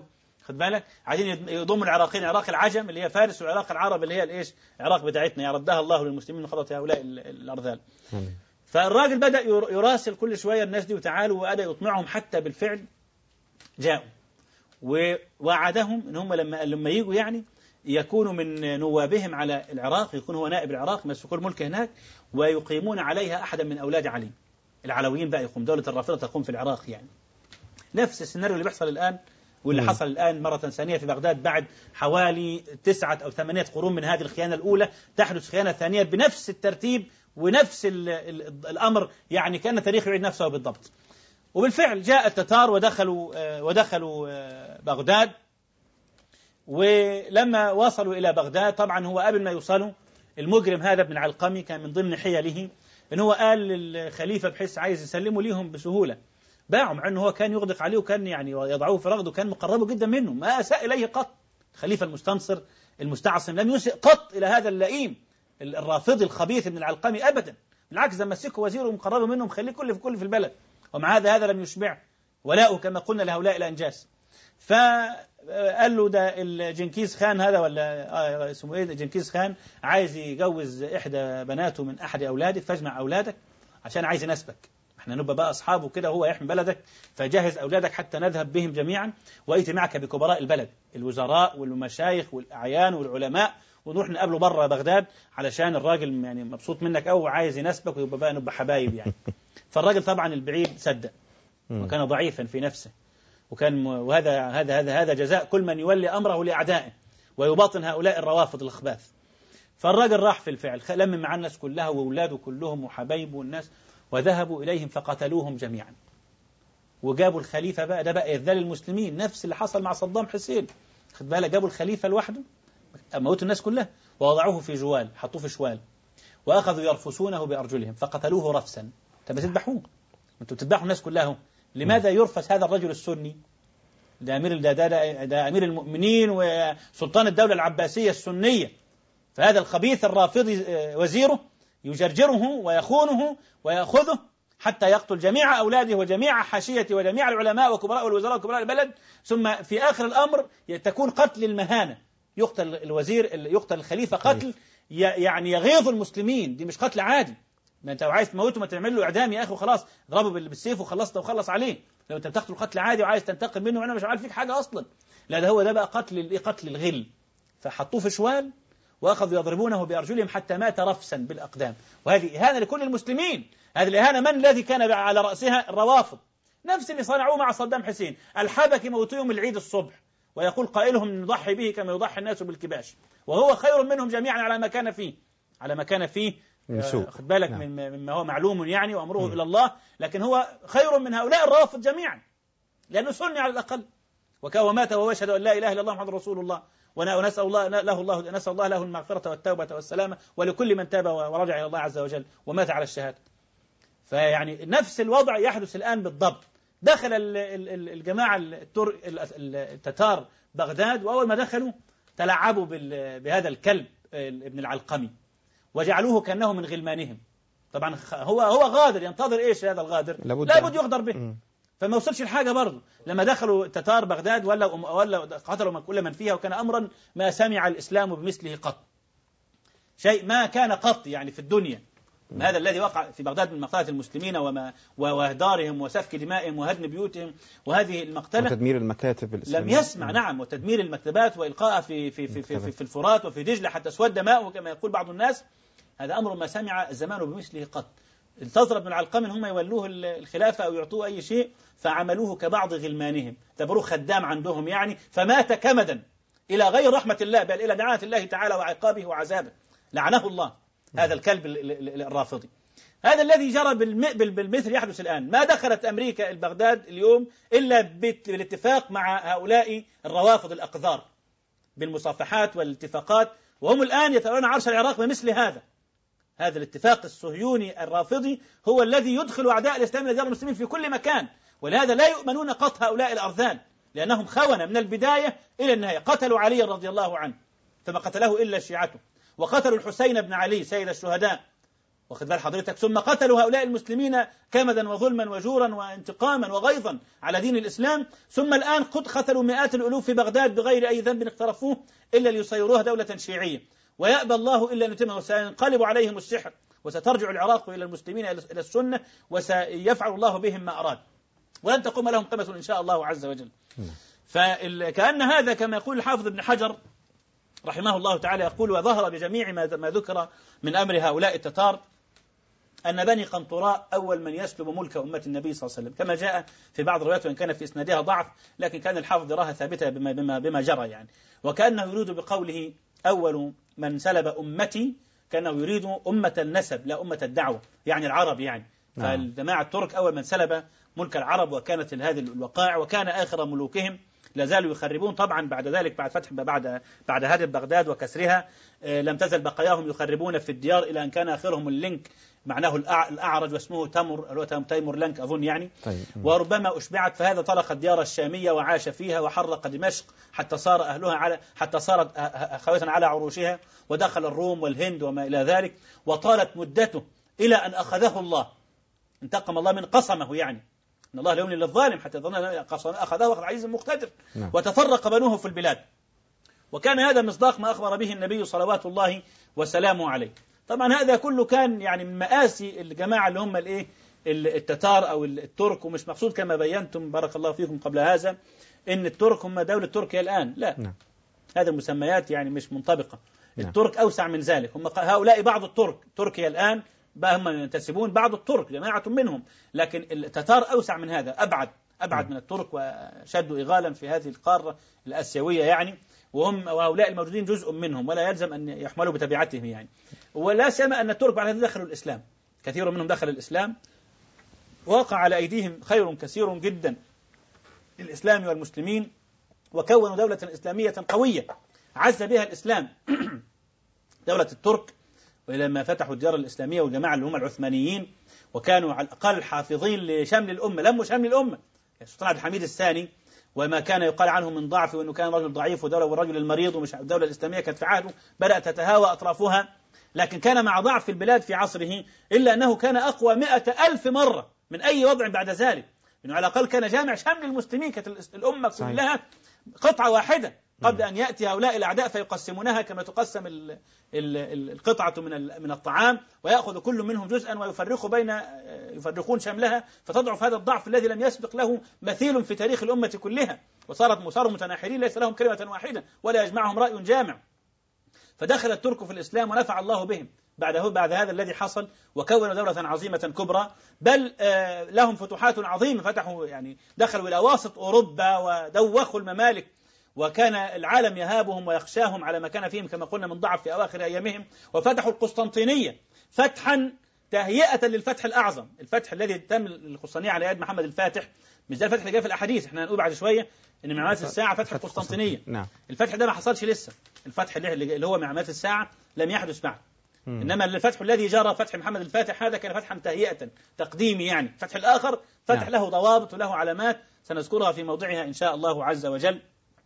خد بالك، عايزين يضموا العراقيين، عراق العجم اللي هي فارس، وعراق العرب اللي هي الايش، العراق بتاعتنا، يردها الله للمسلمين من خطط هؤلاء الارذال. فالراجل بدأ يراسل كل شويه الناس دي وتعالوا، وبدأ يطمعهم حتى بالفعل جاءوا، ووعدهم ان هم لما يجوا يعني يكونوا من نوابهم على العراق، يكون هو نائب العراق يمسكون الملك هناك، ويقيمون عليها احدا من اولاد علي. العلويين بقى يقوم، دولة الرافضة تقوم في العراق يعني. نفس السيناريو اللي بيحصل الآن واللي حصل الآن مرة ثانية في بغداد بعد حوالي 9 أو 8 قرون من هذه الخيانة الأولى، تحدث خيانة ثانية بنفس الترتيب ونفس الأمر، يعني كان تاريخ يعيد نفسه بالضبط. وبالفعل جاء التتار ودخلوا بغداد. ولما وصلوا إلى بغداد طبعا هو قبل ما يوصلوا المجرم هذا ابن العلقمي كان من ضمن حيله إن هو قال للخليفة بحيث عايز يسلموا ليهم بسهولة، باعوا، مع أنه هو كان يغدق عليه وكان يعني يضعوه في رغده وكان مقربه جدا منه، ما أساء إليه قط. الخليفة المستنصر المستعصم لم يسئ قط إلى هذا اللئيم الرافضي الخبيث ابن العلقمي أبدا، بالعكس، لما مسكه وزيره ومقربه منه مخليه كل في البلد، ومع هذا لم يشبع ولاؤه كما قلنا لهؤلاء الأنجاس. فقال له ده الجنكيز خان هذا ولا اسمه ايه، جنكيز خان عايز يجوز إحدى بناته من أحد أولادك، فاجمع أولادك عشان عايز يناسبك، احنا نبقى بقى أصحابه كده، هو يحمي بلدك، فجهز أولادك حتى نذهب بهم جميعا وأتي معك بكبراء البلد، الوزراء والمشايخ والأعيان والعلماء، ونروح نقابله بره بغداد علشان الراجل يعني مبسوط منك أو عايز يناسبك، ويبقى بقى نبقى حبايب يعني. فالراجل طبعا البعيد صدق، وكان ضعيفا في نفسه، وكان وهذا جزاء كل من يولي أمره لأعدائه ويباطن هؤلاء الروافض الأخباث. فالراجل راح في الفعل، لم مع الناس كلها وأولاده كلهم وحبايبه والناس، وذهبوا إليهم فقتلوهم جميعا. وجابوا الخليفة بقى، ده بقى إذلال المسلمين، نفس اللي حصل مع صدام حسين، خد بالك، جابوا الخليفة لوحده، موتوا الناس كلها ووضعوه في جوال، حطوه في شوال، وأخذوا يرفسونه بأرجلهم فقتلوه رفسا. طب تذبحوه، أنتوا بتذبحوا الناس كلها، لماذا يرفس هذا الرجل السني؟ ده أمير المؤمنين وسلطان الدولة العباسية السنية، فهذا الخبيث الرافضي وزيره يجرجره ويخونه ويأخذه حتى يقتل جميع أولاده وجميع حاشيته وجميع العلماء وكبراء والوزراء وكبراء البلد، ثم في آخر الأمر تكون قتل المهانة، يقتل الوزير، يقتل الخليفة قتل يعني يغيظ المسلمين، دي مش قتل عادي. ما أنت عايز تموته ما تعمل له إعدام يا أخي وخلاص، اضربه بالسيف وخلص عليه. لو أنت بتقتل قتل عادي وعايز تنتقم منه وأنا مش عارف فيك حاجة أصلا، لا ده هو ده بقى قتل الغل. فحطوه في شوال وأخذوا يضربونه بأرجلهم حتى مات رفسا بالأقدام. وهذه إهانة لكل المسلمين. هذه الإهانة من الذي كان على رأسها؟ الروافض، نفس اللي صنعوه مع صدام حسين. الحبكي موتوا يوم العيد الصبح، ويقول قائلهم نضحي به كما يضحي الناس بالكباش، وهو خير منهم جميعا على ما كان فيه خد بالك مما هو معلوم يعني، وأمره إلى الله، لكن هو خير من هؤلاء الروافض جميعا لأنه سني على الأقل، ومات وهو يشهد أن لا إله إلا الله محمد رسول الله، ونسأل الله له المغفرة والتوبة والسلامة، ولكل من تاب ورجع إلى الله عز وجل ومات على الشهادة. فيعني نفس الوضع يحدث الآن بالضبط. دخل الجماعة التتار بغداد، وأول ما دخلوا تلعبوا بهذا الكلب ابن العلقمي وجعلوه كأنه من غلمانهم. طبعا هو غادر، ينتظر إيش هذا الغادر؟ لابد يغدر به. فما وصلش الحاجة برضه. لما دخلوا التتار بغداد ولا قتلوا كل من فيها، وكان أمرا ما سمع الإسلام بمثله قط، شيء ما كان قط يعني في الدنيا. هذا الذي وقع في بغداد من مقتلة المسلمين وإهدارهم وسفك دمائهم وهدم بيوتهم، وهذه المقتلة وتدمير المكاتب الإسلامية، لم يسمع نعم، وتدمير المكتبات وإلقاء في الفرات وفي دجلة حتى اسود ماؤه كما يقول بعض الناس. هذا أمر ما سمع الزمان بمثله قط. انتظر ابن العلقمي هم يولوه الخلافة أو يعطوه أي شيء، فعملوه كبعض غلمانهم، اعتبروه خدام عندهم يعني، فمات كمدا إلى غير رحمة الله، بل إلى دعاة الله تعالى وعقابه وعذابه، لعنه الله هذا الكلب الرافضي. هذا الذي جرى بالمثل يحدث الآن. ما دخلت أمريكا البغداد اليوم إلا بالاتفاق مع هؤلاء الروافض الأقذار بالمصافحات والاتفاقات، وهم الآن يتولون عرش العراق بمثل هذا الاتفاق الصهيوني الرافضي هو الذي يدخل أعداء الإسلام إلى ديار المسلمين في كل مكان. ولهذا لا يؤمنون قط هؤلاء الأرذال، لأنهم خونة من البداية إلى النهاية. قتلوا علي رضي الله عنه فما قتله إلا شيعته، وقتلوا الحسين بن علي سيد الشهداء واخد بال حضرتك، ثم قتلوا هؤلاء المسلمين كمدا وظلما وجورا وانتقاما وغيظا على دين الإسلام، ثم الآن قد قتلوا مئات الألوف في بغداد بغير أي ذنب اقترفوه إلا ليصيروها دولة شيعية، ويأبى الله إلا أن يتمه، وسينقلب عليهم السحر، وسترجع العراق إلى المسلمين إلى السنة، وسيفعل الله بهم ما أراد، ولن تقوم لهم قيمة إن شاء الله عز وجل. فكأن هذا كما يقول الحافظ ابن حجر رحمه الله تعالى يقول: وظهر بجميع ما ذكر من أمر هؤلاء التتار أن بني قنطراء أول من يسلب ملك أمة النبي صلى الله عليه وسلم، كما جاء في بعض الروايات وإن كان في إسنادها ضعف، لكن كان الحافظ يراها ثابتة بما جرى يعني. وكأنه يريد بقوله أول من سلب أمتي كأنه يريد أمة النسب لا أمة الدعوة، يعني العرب يعني. فالجماعة الترك أول من سلب ملك العرب، وكانت هذه الوقائع، وكان آخر ملوكهم لا زالوا يخربون. طبعا بعد ذلك بعد هدم بغداد وكسرها لم تزل بقاياهم يخربون في الديار إلى أن كان آخرهم اللينك، معناه الأعرج، واسمه تيمور لنك أظن يعني. طيب. وربما أشبعت، فهذا طرق الديار الشامية وعاش فيها، وحرق دمشق حتى صار أهلها صارت خاوية على عروشها، ودخل الروم والهند وما إلى ذلك، وطالت مدته إلى أن أخذه الله، انتقم الله من قصمه يعني، إن الله لا يملي للظالم حتى يظن أخذه أخذ عزيز مقتدر. وتفرق بنوه في البلاد، وكان هذا مصداق ما أخبر به النبي صلوات الله وسلامه عليه. طبعا هذا كله كان يعني من مآسي الجماعة اللي هم التتار أو الترك، ومش مقصود كما بينتم بارك الله فيكم قبل هذا إن الترك هم دولة تركيا الآن، لا. هذه المسميات يعني مش منطبقة. الترك أوسع من ذلك، هم هؤلاء بعض الترك، تركيا الآن بقى هم ينتسبون بعض الترك جماعة منهم، لكن التتار أوسع من هذا، أبعد من الترك، وشدوا إغالا في هذه القارة الآسيوية يعني، وهؤلاء الموجودين جزء منهم، ولا يلزم أن يحملوا بتبعتهم يعني. ولا سيما أن الترك بعد ذلك دخلوا الإسلام، كثير منهم دخل الإسلام، وقع على أيديهم خير كثير جدا للإسلام والمسلمين، وكونوا دولة إسلامية قوية عز بها الإسلام دولة الترك. ولما فتحوا الديار الإسلامية والجماعة اللي هم العثمانيين، وكانوا على الأقل حافظين لشمل الأمة، لموا شمل الأمة، السلطان عبد الحميد الثاني، وما كان يقال عنه من ضعف، وأنه كان رجل ضعيف، والرجل المريض، ومش الدولة الإسلامية كانت في عهده بدأت تتهاوى أطرافها، لكن كان مع ضعف في البلاد في عصره، إلا أنه كان أقوى 100,000 مرة من أي وضع بعد ذلك، إنه على الأقل كان جامع شمل المسلمين، كانت الأمة كلها قطعة واحدة، قبل أن يأتي هؤلاء الأعداء فيقسمونها كما تقسم القطعة من الطعام، ويأخذ كل منهم جزءا يفرقون شملها، فتضعف هذا الضعف الذي لم يسبق له مثيل في تاريخ الأمة كلها، وصاروا متناحرين ليس لهم كلمة واحدة ولا يجمعهم رأي جامع. فدخل الترك في الإسلام ونفع الله بهم بعد هذا الذي حصل، وكونوا دولة عظيمة كبرى، بل لهم فتوحات عظيمة، فتحوا يعني دخلوا إلى واسط أوروبا ودوخوا الممالك، وكان العالم يهابهم ويخشاهم على ما كان فيهم كما قلنا من ضعف في أواخر أيامهم، وفتحوا القسطنطينية فتحا تهيئة للفتح الأعظم، الفتح الذي تم القسطنطينية على يد محمد الفاتح، مش ده الفتح اللي جاء في الأحاديث، احنا هنقول بعد شوية إن معلومات الساعة فتح القسطنطينية. نعم. الفتح ده ما حصلش لسه، الفتح اللي هو معلومات الساعة لم يحدث بعد، إنما الفتح الذي جرى فتح محمد الفاتح هذا كان فتحا تهيئة تقديمي يعني، الفتح الآخر فتح له ضوابط وله علامات سنذكرها في موضعها إن شاء الله عز وجل.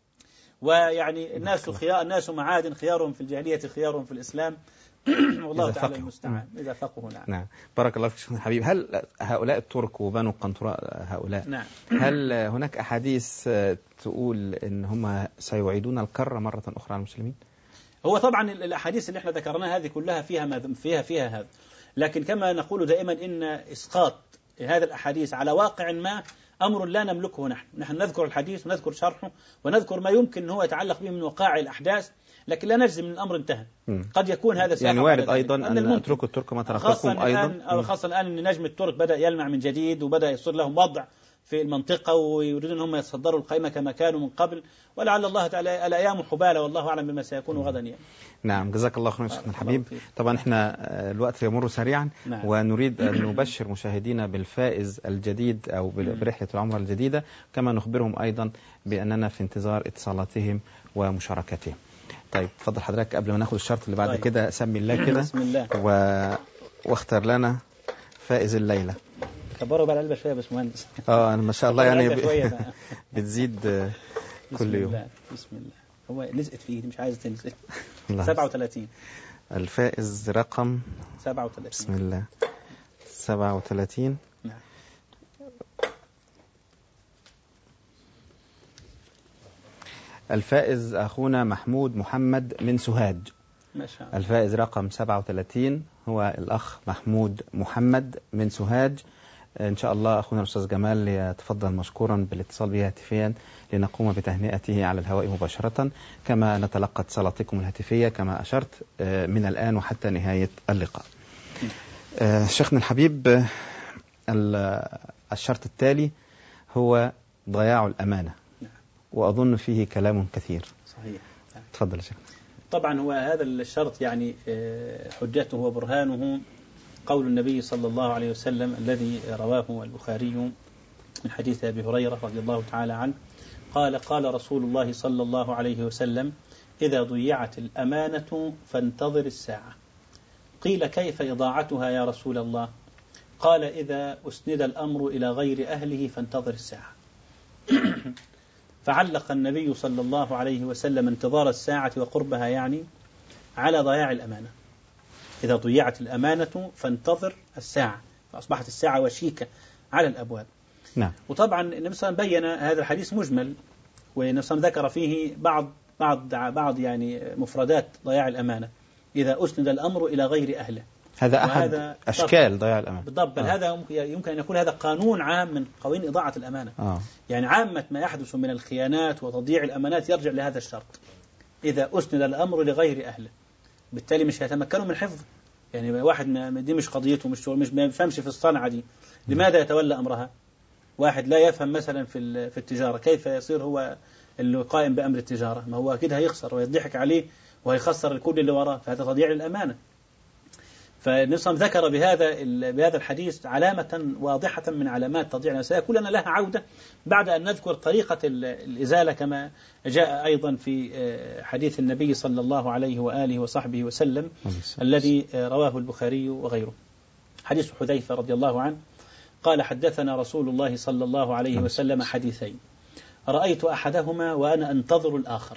ويعني الناس معادن، خيارهم في الجاهلية خيارهم في الإسلام والله تعالى المستعان إذا فقهوا. نعم. بارك الله فيك حبيب. هل هؤلاء الترك وبنو قنطراء هؤلاء نعم. هل هناك أحاديث تقول إن هم سيعيدون الكرة مرة أخرى على المسلمين؟ هو طبعا الأحاديث اللي احنا ذكرناها هذه كلها فيها هذا، لكن كما نقول دائما إن إسقاط هذا الأحاديث على واقع ما أمر لا نملكه نحن نذكر الحديث ونذكر شرحه ونذكر ما يمكن أن هو يتعلق به من وقائع الأحداث، لكن لا نجزم من الأمر انتهى. قد يكون هذا يعني وارد أيضا أن أتركوا الترك ما تركتكم أيضا، خاصة الآن أن نجم الترك بدأ يلمع من جديد، وبدأ يصير لهم وضع في المنطقة، ويريدون أن هم يتصدروا القائمة كما كانوا من قبل، ولعل الله تعالى الأيام حبالة والله أعلم بما سيكون غدا يعني. نعم. جزاك الله خيرا شيخنا الحبيب. طبعا احنا الوقت يمر سريعا. نعم. ونريد أن نبشر مشاهدينا بالفائز الجديد أو برحلة العمرة الجديدة، كما نخبرهم أيضا بأننا في انتظار اتصالاتهم ومشاركتهم. طيب تفضل حضرتك قبل ما ناخد الشرط اللي بعد كده سمي الله كده بسم الله واختار لنا فائز الليلة. كبروا بقى القلب شوية يا باشمهندس. أنا ما شاء الله يعني بتزيد كل يوم. بسم الله. هو لزقت في ايدي مش عايز تنزل. 37 الفائز رقم 37. بسم الله 37. نعم. الفائز أخونا محمود محمد من سوهاج. ما شاء الله. الفائز رقم 37 هو الأخ محمود محمد من سوهاج. إن شاء الله أخونا الأستاذ جمال يتفضل مشكورا بالاتصال به هاتفيا لنقوم بتهنئته على الهواء مباشرة، كما نتلقى اتصالاتكم الهاتفية كما أشرت من الآن وحتى نهاية اللقاء. شيخنا الحبيب، الشرط التالي هو ضياع الأمانة، وأظن فيه كلام كثير. صحيح. تفضل يا شيخ. طبعا هو هذا الشرط يعني حجته وبرهانه قول النبي صلى الله عليه وسلم الذي رواه البخاري من حديث أبي هريرة رضي الله تعالى عنه قال: قال رسول الله صلى الله عليه وسلم: إذا ضيعت الأمانة فانتظر الساعة. قيل: كيف إضاعتها يا رسول الله؟ قال: إذا أسند الأمر إلى غير أهله فانتظر الساعة. فعلق النبي صلى الله عليه وسلم انتظار الساعة وقربها يعني على ضياع الأمانة. إذا ضيعت الأمانة فانتظر الساعة، فأصبحت الساعة وشيكة على الأبواب. نعم. وطبعا النبي صلى الله عليه وسلم بين هذا الحديث مجمل، والنبي صلى الله عليه وسلم ذكر فيه بعض يعني مفردات ضياع الأمانة: إذا أسند الأمر إلى غير أهله. هذا أحد أشكال ضياع الأمانة. بالضبط. بل هذا يمكن أن يكون هذا قانون عام من قوانين إضاعة الأمانة. يعني عامة ما يحدث من الخيانات وتضييع الأمانات يرجع لهذا الشرط: إذا أسند الأمر لغير أهله. بالتالي مش هيتمكنوا من حفظه. يعني واحد دي مش قضيته، مش ما يفهمش في الصنعة دي، لماذا يتولى أمرها؟ واحد لا يفهم مثلا في التجارة، كيف يصير هو اللي قائم بأمر التجارة؟ ما هو أكيد هيخسر ويضحك عليه وهيخسر الكل اللي وراه، فهذا تضييع للأمانة. فالنبي ذكر بهذا الحديث علامة واضحة من علامات تضييع الأمانة، سيكون لنا لها عودة بعد أن نذكر طريقة الإزالة كما جاء أيضا في حديث النبي صلى الله عليه وآله وصحبه وسلم الذي رواه البخاري وغيره. حديث حذيفة رضي الله عنه قال: حدثنا رسول الله صلى الله عليه وسلم حديثين رأيت أحدهما وأنا أنتظر الآخر.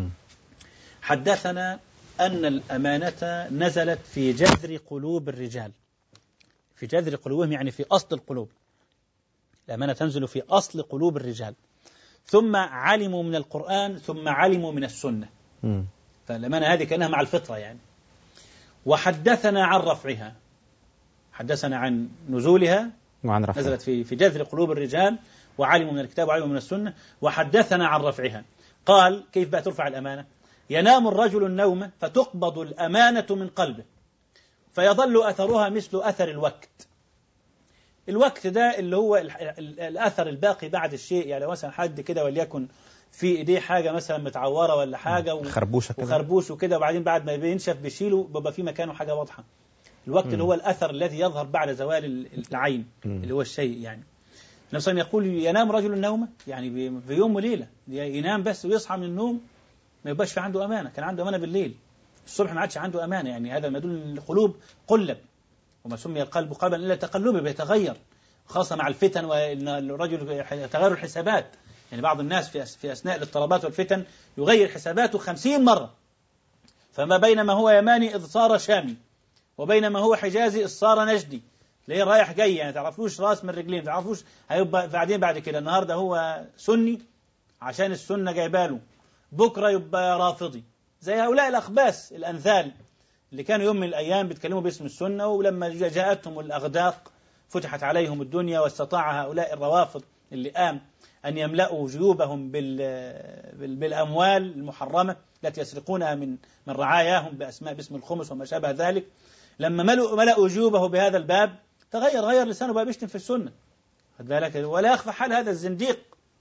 حدثنا أن الأمانة نزلت في جذر قلوب الرجال، في جذر قلوبهم يعني في أصل القلوب. الأمانة تنزل في أصل قلوب الرجال، ثم علموا من القرآن، ثم علموا من السنة. فالأمانة هذه كأنها مع الفطرة يعني. وحدثنا عن رفعها، حدثنا عن نزولها وعن رفعها، نزلت في جذر قلوب الرجال وعلموا من الكتاب وعلموا من السنة. وحدثنا عن رفعها. قال: كيف بقى ترفع الأمانة؟ ينام الرجل النوم فتقبض الأمانة من قلبه فيظل أثرها مثل أثر الوقت. الوقت ده اللي هو الأثر الباقي بعد الشيء. يعني مثلا حد كده وليكن في إيديه حاجة مثلا متعورة ولا حاجة وخربوش وكده، وبعدين بعد ما بينشف بيشيله بيبقى في مكانه حاجة واضحة. الوقت اللي هو الأثر الذي يظهر بعد زوال العين اللي هو الشيء يعني. النبي صلى الله عليه وسلم يقول: ينام رجل النوم، يعني في يوم وليلة ينام بس ويصحى من النوم ما يبقاش في عنده أمانة. كان عنده أمانة بالليل، الصبح ما عادش عنده أمانة. يعني هذا ما يدل أن القلوب قلب، وما سمي القلب قلبا إلا تقلبه، بيتغير خاصة مع الفتن، وإن الرجل تغير الحسابات. يعني بعض الناس في أثناء الاضطرابات والفتن يغير حساباته 50 مرة. فما بينما هو يماني إذ صار شامي، وبينما هو حجازي إذ صار نجدي. ليه رايح جاي يعني تعرفوش راس من رجلين، تعرفوش هيبقى بعد كده. النهاردة هو سني عشان السنة جايباله، بكرة يبقى رافضي. زي هؤلاء الأخباس الأنذال اللي كانوا يوم من الأيام بيتكلموا باسم السنة، ولما جاءتهم الأغداق فتحت عليهم الدنيا، واستطاع هؤلاء الروافض اللي قام أن يملأوا جيوبهم بالأموال المحرمة التي يسرقونها من رعاياهم باسم الخمس وما شابه ذلك. لما ملأوا جيوبه بهذا الباب غير لسانه بقى بيشتم في السنة. خد بالك. ولا يخفى حال هذا الزنديق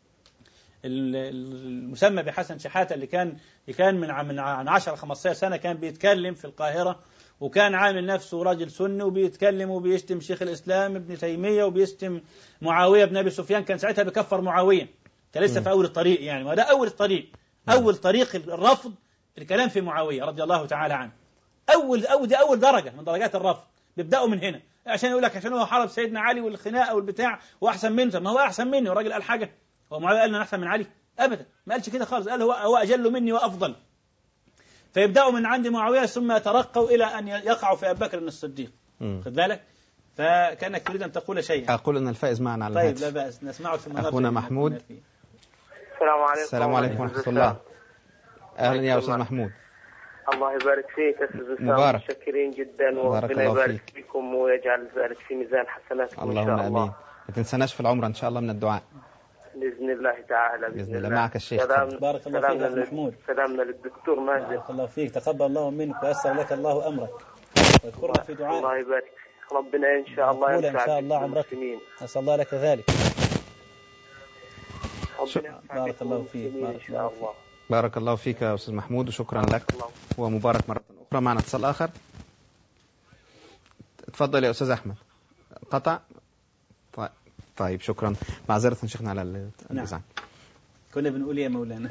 المسمى بحسن شحاتة اللي كان من 10-15 سنة كان بيتكلم في القاهرة، وكان عامل نفسه راجل سني وبيتكلم وبيشتم شيخ الإسلام ابن تيمية وبيشتم معاوية بن أبي سفيان. كان ساعتها بيكفر معاوية، كان لسه في أول الطريق يعني. وده أول الطريق، أول طريق الرفض الكلام في معاوية رضي الله تعالى عنه. دي أول درجة من درجات الرفض. بيبدأوا من هنا عشان يقول لك عشان هو حارب سيدنا علي والخناقة والبتاع وأحسن منه. ما هو أحسن مني، والراجل قال حاجة؟ هو معاوية قال أنا أحسن من علي؟ أبدا، ما قالش كده خالص. قال هو أجل مني وأفضل. فيبدأوا من عند معاوية ثم يترقوا إلى أن يقعوا في أبي بكر الصديق. خد بالك؟ فكأنك تريد أن تقول شيئا. أقول أن الفائز معنا على الهاتف. طيب لا بأس، نسمعه في المناطق. أخونا محمود. السلام عليكم. السلام عليكم ورحمة الله. أهلا يا أستاذ محمود. الله يبارك فيك أستاذ وسام، مبارك. متشكرين جدا، وربنا يبارك فيكم ويجعل ذلك في ميزان حسناتكم إن شاء الله. اللهم آمين. ما تنسناش في العمرة إن شاء الله من الدعاء بإذن الله تعالى. بإذن الله. معك الشيخ. بارك الله فيك يا محمود. سلامنا للدكتور ماجد. بارك الله فيك، تقبل الله منك ويسر لك الله أمرك، واذكرنا في دعائك. الله يبارك، ربنا إن شاء الله ينفع إن شاء الله عمرك، أسأل الله لك ذلك. بارك الله فيك. بارك الله فيك يا أستاذ محمود، وشكرا لك ومبارك مرة أخرى. معنا اتصال آخر. تفضل يا أستاذ أحمد. قطع. طيب شكرا، معذرة شيخنا على الإزعاج. كنا بنقول يا مولانا.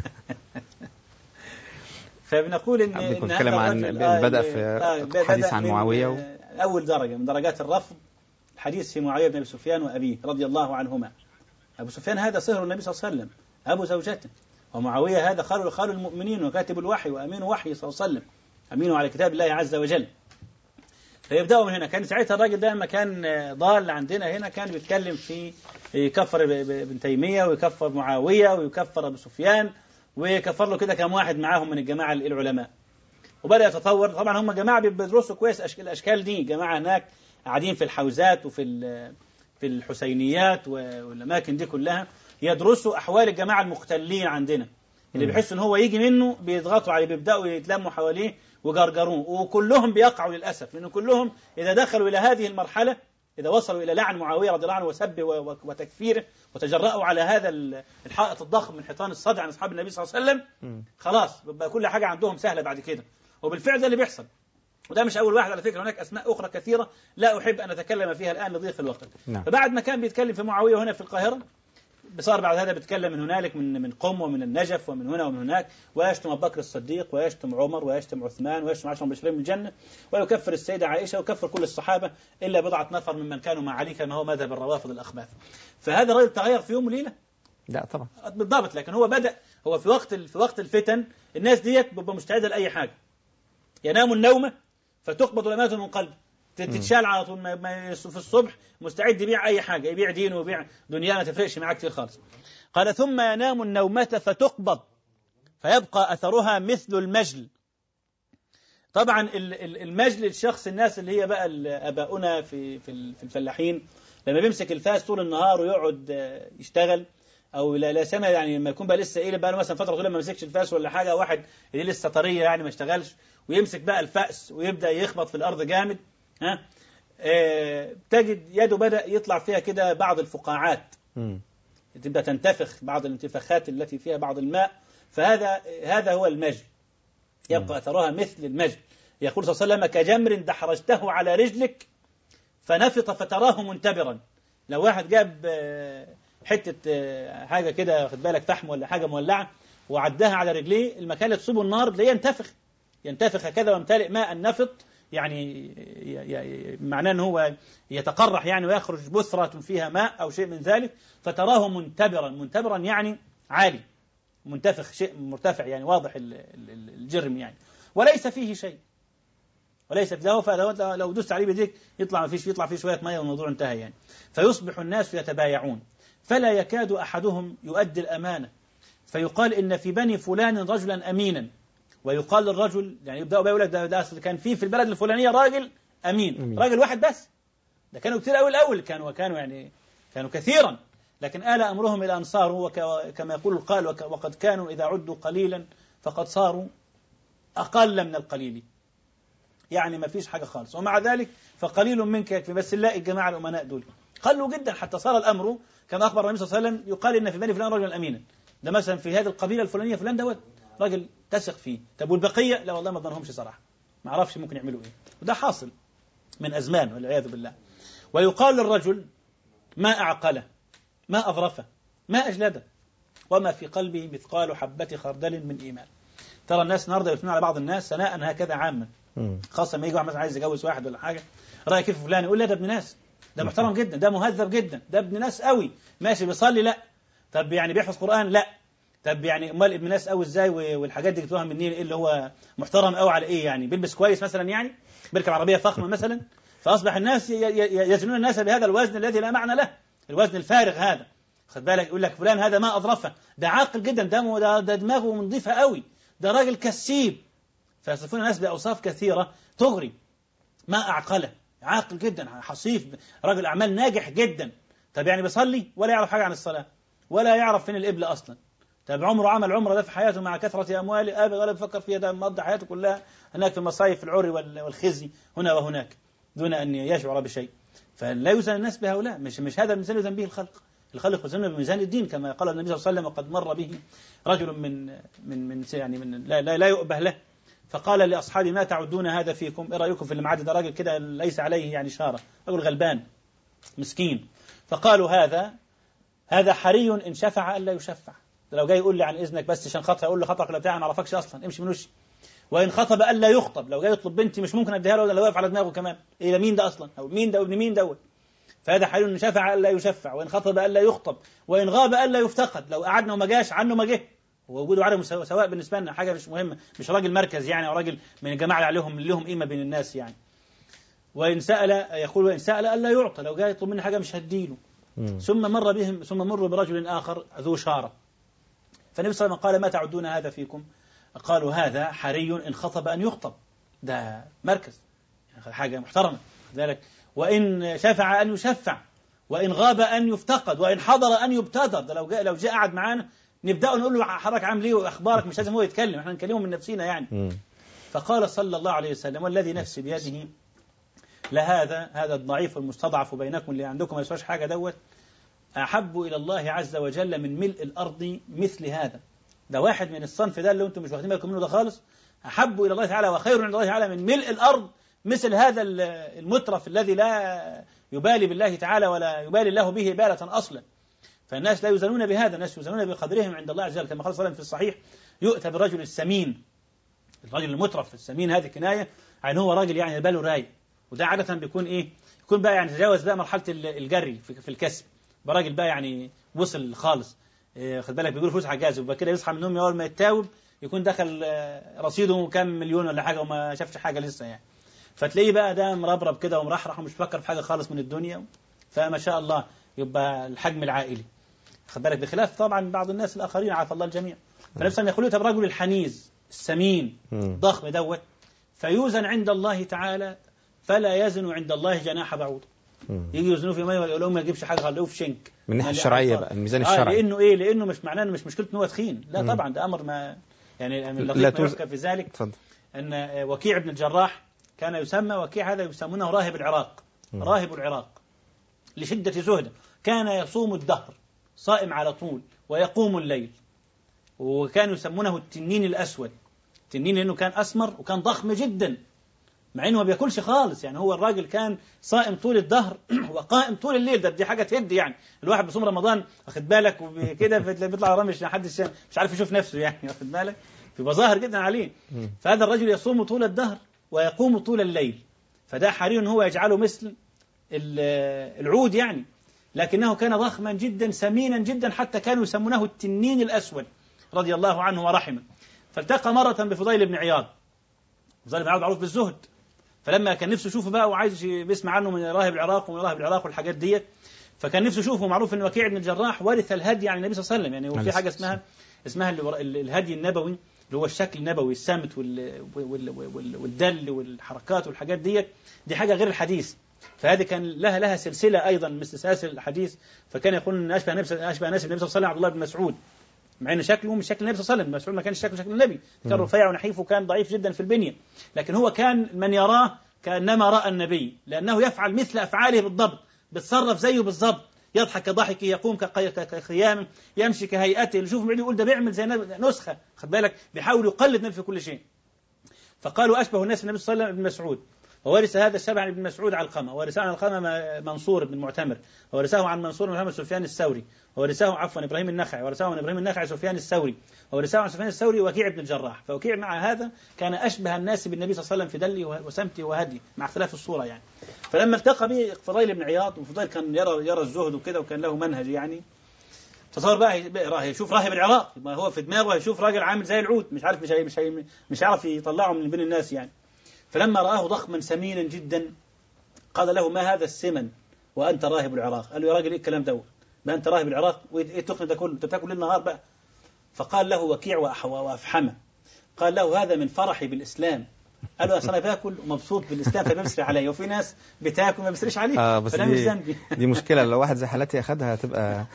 فبنقول إن نتكلم عن بدأ في الحديث عن معاوية. أول درجة من درجات الرفض الحديث في معاوية بن أبي سفيان وأبيه رضي الله عنهما. أبو سفيان هذا صهر النبي صلى الله عليه وسلم، أبو زوجته، ومعاوية هذا خال المؤمنين وكاتب الوحي وأمين وحي صلى الله عليه وسلم، أمينه على كتاب الله عز وجل. فيبدأوا من هنا. كان ساعتها الراجل ده لما كان ضال عندنا هنا كان بيتكلم في يكفر ابن تيمية ويكفر معاوية ويكفر أبو سفيان ويكفر له كده كم واحد معاهم من الجماعة العلماء. وبدأ يتطور. طبعا هم جماعة بيدرسوا كويس الأشكال دي، جماعة هناك قاعدين في الحوزات وفي الحسينيات والأماكن دي كلها يدرسوا أحوال الجماعة المختلين عندنا، اللي بيحسوا إن هو يجي منه بيضغطوا عليه، بيبدأوا يتلموا حواليه وجرجروه، وكلهم بيقعوا للأسف، لأن كلهم إذا دخلوا إلى هذه المرحلة، إذا وصلوا إلى لعن معاوية رضي الله عنه وسبه وتكفيره وتجرأوا على هذا الحائط الضخم من حيطان الصدع عن أصحاب النبي صلى الله عليه وسلم، خلاص بقى كل حاجة عندهم سهلة بعد كده. وبالفعل ده اللي بيحصل، وده مش أول واحد على فكرة، هناك أسماء أخرى كثيرة لا أحب أن أتكلم فيها الآن لضيق الوقت. فبعد ما كان بيتكلم في معاوية هنا في القاهرة، صار بعد هذا بيتكلم من هنالك من قم ومن النجف ومن هنا ومن هناك، ويشتم أبو بكر الصديق ويشتم عمر ويشتم عثمان ويشتم 10 مبشرين بالجنة، ويكفر السيدة عائشة ويكفر كل الصحابة إلا بضعة نفر ممن كانوا مع علي كما هو مذهب الروافض الأخباث. فهذا الرجل تغير في يوم وليلة؟ لا طبعا بالضبط، لكن هو بدأ في وقت الفتن الناس ديت بتبقى مستعدة لأي حاجة، ينام النومة فتقبض الأمانة من قلبه، تتشال على طول في الصبح مستعد يبيع أي حاجة، يبيع دينه ويبيع دنيا، ما تفرقش معاه كتير خالص. قال ثم ينام النومة فتقبض فيبقى أثرها مثل المجل. طبعا المجل الشخص، الناس اللي هي بقى أباؤنا في الفلاحين لما بيمسك الفاس طول النهار ويقعد يشتغل، أو لا سنة يعني لما يكون بقى لسه إيه بقى له مثلا فترة طويلة ما مسكش الفاس ولا حاجة، واحد اللي لسه طرية يعني ما اشتغلش ويمسك بقى الفأس ويبدأ يخبط في الأرض جامد، تجد يده بدأ يطلع فيها كده بعض الفقاعات، تبدأ تنتفخ بعض الانتفاخات التي فيها بعض الماء، فهذا هو المجل، يبقى أثرها مثل المجل. يقول صلى الله عليه وسلم كجمر دحرجته على رجلك فنفط فتراه منتبرا. لو واحد جاب حتة حاجة كده خد بالك فحم ولا حاجة مولعة وعدها على رجليه، المكان اللي تصيبه النار تلاقيه ينتفخ هكذا ويمتلئ ماء النفط، يعني معناه ان هو يتقرح يعني ويخرج بثرة فيها ماء او شيء من ذلك، فتراه منتبرا يعني عالي، منتفخ شيء مرتفع يعني واضح الجرم يعني، وليس فيه شيء، وليس فيه، فلو دست عليه بيديك يطلع فيه شوية ماء والموضوع انتهى يعني. فيصبح الناس يتبايعون فلا يكاد أحدهم يؤدي الأمانة، فيقال إن في بني فلان رجلا أمينا، ويقال للرجل يعني يبدأوا يقول لك ده كان في البلد الفلانية راجل أمين. راجل واحد بس، ده كانوا كتير أول الأول كانوا كثيرا، لكن آل أمرهم إلى أن صاروا كما يقول القائل وقد كانوا إذا عدوا قليلا فقد صاروا أقل من القليل، يعني ما فيش حاجة خالص، ومع ذلك فقليل منك يكفي. بس نلاقي الجماعة الأمناء دول قلوا جدا، حتى صار الأمر كما أخبر النبي صلى الله عليه وسلم يقال إن في بني فلان رجلا أمينا، ده مثلا في هذه القبيلة الفلانية فلان دوت راجل تثق فيه. طب والبقية لا والله ما ظنهمش صراحة، ما عرفش ممكن يعملوا إيه، وده حاصل من أزمان والعياذ بالله. ويقال للرجل ما أعقله، ما أظرفه، ما أجلده، وما في قلبه مثقال حبة خردل من إيمان. ترى الناس النهارده يثنون على بعض الناس ثناء هكذا عاما، خاصة لما يجي واحد مثلا عايز يجوز واحد ولا حاجة، رأي كيف فلان، يقول لا ده ابن ناس، ده محترم جدا، ده مهذب جدا، ده ابن ناس قوي، ماشي بيصلي لا، طب يعني بيحفظ قرآن لا، طب يعني امال ابن ناس قوي ازاي والحاجات دي جبتوها منين؟ ايه اللي هو محترم قوي على ايه يعني؟ بيلبس كويس مثلا يعني؟ بيركب عربيه فخمه مثلا؟ فاصبح الناس يزنون الناس بهذا الوزن الذي لا معنى له، الوزن الفارغ هذا. خد بالك، يقول لك فلان هذا ما اظرفه، ده عاقل جدا، ده دماغه نظيفه قوي، ده راجل كسيب. فيصفون الناس باوصاف كثيره تغري. ما اعقله، عاقل جدا، حصيف، رجل اعمال ناجح جدا. طب يعني بيصلي ولا يعرف حاجه عن الصلاه، ولا يعرف فين القبله اصلا. طب عمره عمل عمره ده في حياته مع كثره امواله ابدا، ولا بيفكر فيها، ده مقضي حياته كلها هناك في المصايف العري والخزي هنا وهناك دون ان يشعر بشيء. فلا يوزن الناس بهؤلاء، مش هذا الميزان يوزن به الخلق. الخلق يوزن بميزان الدين كما قال النبي صلى الله عليه وسلم، وقد مر به رجل من يعني من لا يؤبه له، فقال لاصحابه ما تعدون هذا فيكم؟ ايه رايكم في اللي معدي ده؟ راجل كده ليس عليه يعني شاره، رجل غلبان مسكين. فقالوا هذا حري ان شفع الا يشفع. لو جاي يقول لي عن اذنك بس عشان خاطر اقول له خطرك ولا بتاع، ما اعرفكش اصلا، امشي من وشي. وان خطب الا يخطب، لو جاي يطلب بنتي مش ممكن اديها له، ولا واقف على دماغه كمان. ايه ده؟ مين ده اصلا؟ او مين ده؟ وابن مين دوت؟ فهذا حري ان شفع الا يشفع، وان خطب الا يخطب، وان غاب الا يفتقد. لو قعدنا وما جاش عنه ما جه، ووجوده عدم سواء بالنسبه لنا، حاجه مش مهمه، مش راجل مركز يعني، او راجل من الجماعه اللي لهم قيمه بين الناس يعني. وان سال، يقول وان سال الا يعطى، لو جاي يطلب مني حاجه مش هديله. ثم مر برجل اخر ذو شاره، فالنبي صلى الله عليه وسلم قال ما تعدون هذا فيكم؟ قالوا هذا حري ان خطب ان يخطب، ده مركز يعني حاجه محترمه ذلك. وان شفع ان يشفع، وان غاب ان يفتقد، وان حضر ان يبتدر. ده لو جاء قعد معانا نبدأ نقول له حضرتك عامل ايه واخبارك، مش لازم هو يتكلم، احنا نكلمه من نفسنا يعني. فقال صلى الله عليه وسلم والذي نفسي بيده هذا الضعيف المستضعف بينكم اللي عندكم ما يسواش حاجه دوت احب الى الله عز وجل من ملء الارض مثل هذا. ده واحد من الصنف ده اللي انتم مش واخدين بالكم منه ده خالص، احب الى الله تعالى وخير عند الله تعالى من ملء الارض مثل هذا المترف الذي لا يبالي بالله تعالى ولا يبالي الله به بالة اصلا. فالناس لا يوزنون بهذا، الناس يوزنون بقدرهم عند الله عز وجل، كما قال صلى الله عليه وسلم في الصحيح يؤتى بالرجل السمين، الرجل المترف السمين، هذه كنايه عن هو راجل يعني باله رايق، وده عاده بيكون ايه؟ يكون بقى يعني تجاوز بقى مرحله الجري في الكسب، براجل بقى يعني وصل خالص. خد بالك بيقولوا فلوس عجاز، وبقى كده يصحى من النوم اول ما يتاوب يكون دخل رصيده كام مليون ولا حاجه وما شافش حاجه لسه يعني. فتلاقيه بقى ده مربرب كده ومرحرح ومش بيفكر في حاجه خالص من الدنيا، فما شاء الله يبقى الحجم العائلي. خد بالك بخلاف طبعا بعض الناس الاخرين عافى الله الجميع. فنفس ان يقولوا الرجل الحنيز السمين ضخم دوت فيوزن عند الله تعالى فلا يزن عند الله جناح بعوض. يجي يوزنوه في ميه ويقول لهم ما يجيبش حاجه، خلوه في شنك. من الناحيه الشرعيه بقى الميزان الشرعي. لانه ايه؟ لانه مش معناه مش مشكلته ان هو تخين، لا طبعا ده امر ما يعني من لطيف ما يذكر في ذلك. اتفضل. ان وكيع بن الجراح كان يسمى وكيع، هذا يسمونه راهب العراق، راهب العراق لشده زهده، كان يصوم الدهر صائم على طول ويقوم الليل، وكانوا يسمونه التنين الأسود. التنين لأنه كان أسمر وكان ضخم جدا مع أنه ما بيأكلش خالص يعني. هو الراجل كان صائم طول الدهر وقائم طول الليل. دي حاجة تهدي يعني. الواحد بيصوم رمضان واخد بالك وكده بيطلع رامش مش عارف يشوف نفسه يعني واخد بالك، بيبقى ظاهر جدا عليه. فهذا الرجل يصوم طول الدهر ويقوم طول الليل، فده حري أن هو يجعله مثل العود يعني. لكنه كان ضخما جدا سمينا جدا حتى كانوا يسمونه التنين الأسود رضي الله عنه ورحمه. فالتقى مرة بفضيل بن عياض. فضيل بن عياض معروف بالزهد، فلما كان نفسه يشوفه بقى وعايز بيسمع عنه من راهب العراق ومن راهب العراق والحاجات ديت، فكان نفسه يشوفه. معروف ان وكيع بن الجراح ورث الهدي عن النبي صلى الله عليه وسلم يعني. وفي حاجة اسمها الهدي النبوي اللي هو الشكل النبوي، السمت والدل والحركات والحاجات ديت، دي حاجة غير الحديث. فهذه كان لها سلسلة أيضا مثل سلاسل الحديث. فكان يقول أن أشبه ناس النبي صلى الله عليه وسلم عبد الله بن مسعود، مع أن شكله مش شكل النبي صلى الله عليه وسلم. مسعود ما كانش شكل النبي، كان رفيع ونحيف وكان ضعيف جدا في البنية، لكن هو كان من يراه كأنما رأى النبي، لأنه يفعل مثل أفعاله بالضبط، بتصرف زيه بالضبط، يضحك كضحكه، يقوم كقيامه، يمشي كهيئته. اللي يشوفه يقول ده بيعمل زي نسخة، خد بالك بيحاول يقلد النبي في كل شيء. فقالوا أشبه الناس النبي صلى الله عليه وسلم ابن مسعود. وورث هذا الشبع عن ابن مسعود علقمة، وورثه عن علقمة منصور بن المعتمر، وورثه عن منصور بن محمد سفيان الثوري، وورثه إبراهيم النخعي، ورثه عن إبراهيم النخعي سفيان الثوري، وورثه عن سفيان الثوري وكيع بن الجراح. فوكيع مع هذا كان أشبه الناس بالنبي صلى الله عليه وسلم في دله وسمته وهديه مع اختلاف الصورة يعني. فلما التقى به فضيل بن عياض، وفضيل كان يرى الزهد وكده وكان له منهج يعني، تصور بقى يشوف راهب العراق، ما هو في دماغه هيشوف راجل عامل زي العود، مش عارف، مش عارف يطلعه من بين الناس يعني. فلما رآه ضخما سمينا جدا قال له: ما هذا السمن وأنت راهب العراق؟ قال له: يا راجل إيه الكلام ده؟ ما أنت راهب العراق وإيه التخن ده كله؟ أنت بتاكل ليل نهار بقى. فقال له وكيع وأفحمه، قال له: هذا من فرحي بالإسلام. قال له: أنا باكل ومبسوط بالإسلام فبمسري عليه، وفي ناس بتاكل وما بمسريش عليه. بس دي مشكلة، لو واحد زي حالتي أخدها هتبقى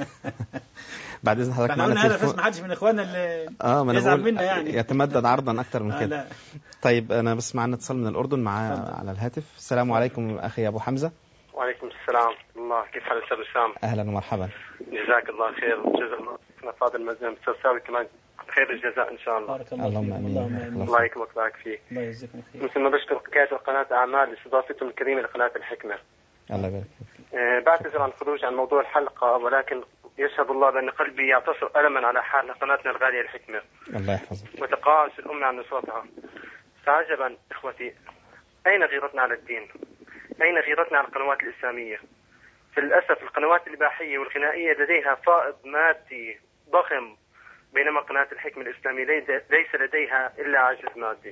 بعد إذن حضرتك معنا هذا فاس ما حدش من إخواننا اللي يزعل منا يعني يتمدد عرضا أكتر من كده. لا. طيب أنا بس معنا اتصال من الأردن على الهاتف. السلام عليكم أخي أبو حمزة. وعليكم السلام الله، كيف حال الأستاذ وسام؟ أهلا ومرحبا. جزاك الله خير، جزاك الله فاضل المزن تساوي كمان خير الجزاء إن شاء الله. بارك الله اللهم آمين. الله يكرمك ويبارك فيك. الله يجزيكم خير. مثل ما بشكر حكاية قناة أعمال لاستضافتهم الكريمة لقناة الحكمة. الله يبارك فيك. بعتذر عن الخروج عن موضوع الحلقة، ولكن يشهد الله بأن قلبي يعتصر ألما على حال قناتنا الغالية الحكمة. الله يحفظك. وتقاعس الأمة عن نصرتها. فعجبا إخوتي، أين غيرتنا على الدين؟ أين غيرتنا على القنوات الإسلامية؟ فللأسف القنوات الإباحية والغنائية لديها فائض مادي ضخم، بينما قناة الحكمة الإسلامية ليس لديها إلا عجز مادي.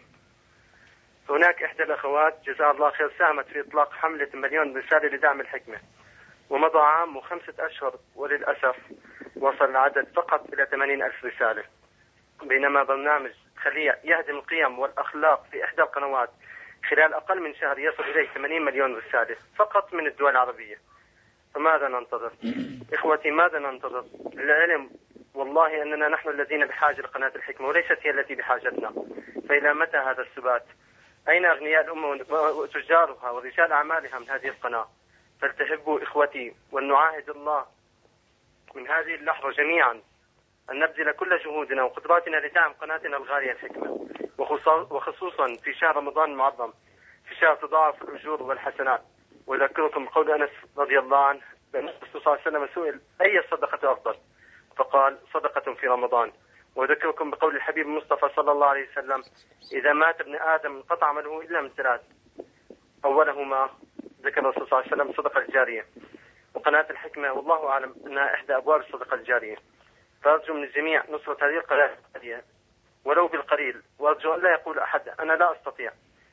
هناك إحدى الأخوات جزاها الله خير ساهمت في إطلاق حملة 1,000,000 رسالة لدعم الحكمة، ومضى عام و5 أشهر وللأسف وصل العدد فقط إلى 80,000 رسالة، بينما برنامج خلية يهدم القيم والأخلاق في إحدى القنوات خلال أقل من شهر يصل إليه 80 مليون رسالة فقط من الدول العربية. فماذا ننتظر؟ إخوتي ماذا ننتظر؟ العلم والله أننا نحن الذين بحاجة لقناة الحكمة وليست هي التي بحاجتنا. فإلى متى هذا السبات؟ أين أغنياء الأمة وتجارها ورجال أعمالها من هذه القناة؟ فلتهبوا إخوتي، ولنعاهد الله من هذه اللحظة جميعا أن نبذل كل جهودنا وقدراتنا لدعم قناتنا الغالية الحكمة، وخصوصا في شهر رمضان المعظم، في شهر تضاعف الأجور والحسنات. وأذكركم بقول أنس رضي الله عنه بأن الرسول صلى الله عليه وسلم سئل: أي الصدقة أفضل؟ فقال: صدقة في رمضان. وأذكركم بقول الحبيب المصطفى صلى الله عليه وسلم: إذا مات ابن آدم انقطع عمله إلا من 3، أولهما ذكر الرسول صلى الله عليه وسلم الصدقة الجارية. وقناة الحكمة والله أعلم أنها إحدى أبواب الصدقة الجارية، فأرجو من الجميع نصرة هذه القناة ولو بالقليل، وأرجو أن لا يقول أحد أنا لا أستطيع.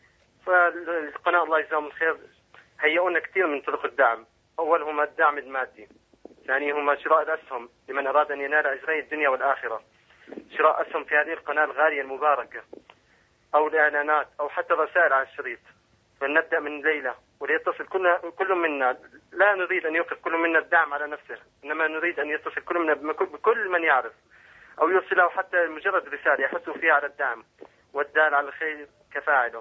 فالقناة الله يجزاهم الخير هيئونا كثير من طرق الدعم، أولهما الدعم المادي، ثانيهما شراء الأسهم لمن أراد أن ينال أجري الدنيا والآخرة، شراء أسهم في هذه القناة الغالية المباركة، أو الإعلانات، أو حتى رسائل على الشريط. فلنبدأ من الليلة، وليتصل كل منا، لا نريد أن يوقف كل منا الدعم على نفسه، إنما نريد أن يتصل كل منا بكل من يعرف، أو يرسله حتى مجرد رسالة يحث فيها على الدعم، والدال على الخير كفاعله.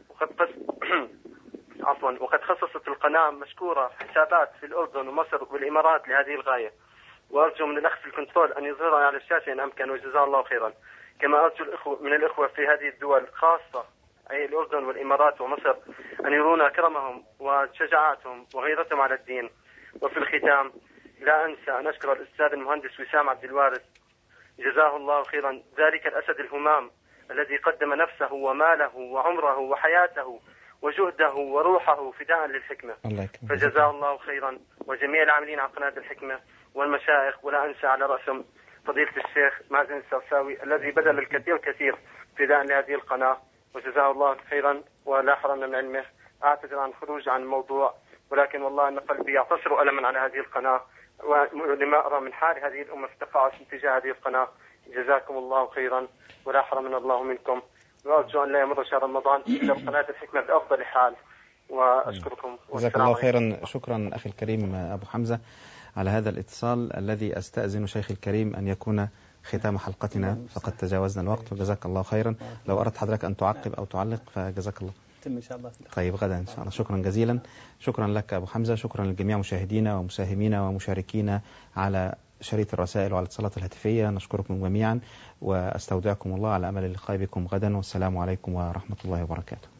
وقد خصصت القناة مشكورة حسابات في الأردن ومصر والإمارات لهذه الغاية، وأرجو من الأخ في الكنترول أن يظهرها على الشاشة إن أمكن، وجزاه الله خيرا. كما أرجو من الإخوة في هذه الدول خاصة أي الأردن والإمارات ومصر أن يرونا كرمهم وشجاعتهم وغيرتهم على الدين. وفي الختام لا أنسى أن أشكر الأستاذ المهندس وسام عبد الوارث جزاه الله خيرا، ذلك الأسد الهمام الذي قدم نفسه وماله وعمره وحياته وجهده وروحه فداء للحكمة، فجزاه الله خيرا، وجميع العاملين على قناة الحكمة والمشايخ، ولا أنسى على رأسهم فضيلة الشيخ مازن السرساوي الذي بذل الكثير فداء لهذه القناة، وجزاه الله خيرا ولا حرمنا من علمه. أعتذر عن الخروج عن الموضوع، ولكن والله أن قلبي يعتصر ألما على هذه القناة، ولما أرى من حال هذه الأمة في تقاعس تجاه هذه القناة. جزاكم الله خيرا ولا حرمنا الله منكم، وأرجو أن لا يمر شهر رمضان إلا بقناة الحكمة بأفضل حال. وأشكركم. جزاك الله خيرا. شكرا أخي الكريم أبو حمزة على هذا الاتصال الذي أستأذن شيخ الكريم أن يكون ختام حلقتنا، فقد تجاوزنا الوقت، وجزاك الله خيرا. لو أردت حضرتك أن تعقب أو تعلق فجزاك الله. إن شاء الله. طيب غدا إن شاء الله. شكرا جزيلا. شكرا لك أبو حمزة. شكرا لجميع مشاهدينا ومساهمينا ومشاركينا على شريط الرسائل وعلى الاتصالات الهاتفية. نشكركم جميعا وأستودعكم الله على أمل اللقاء بكم غدا، والسلام عليكم ورحمة الله وبركاته.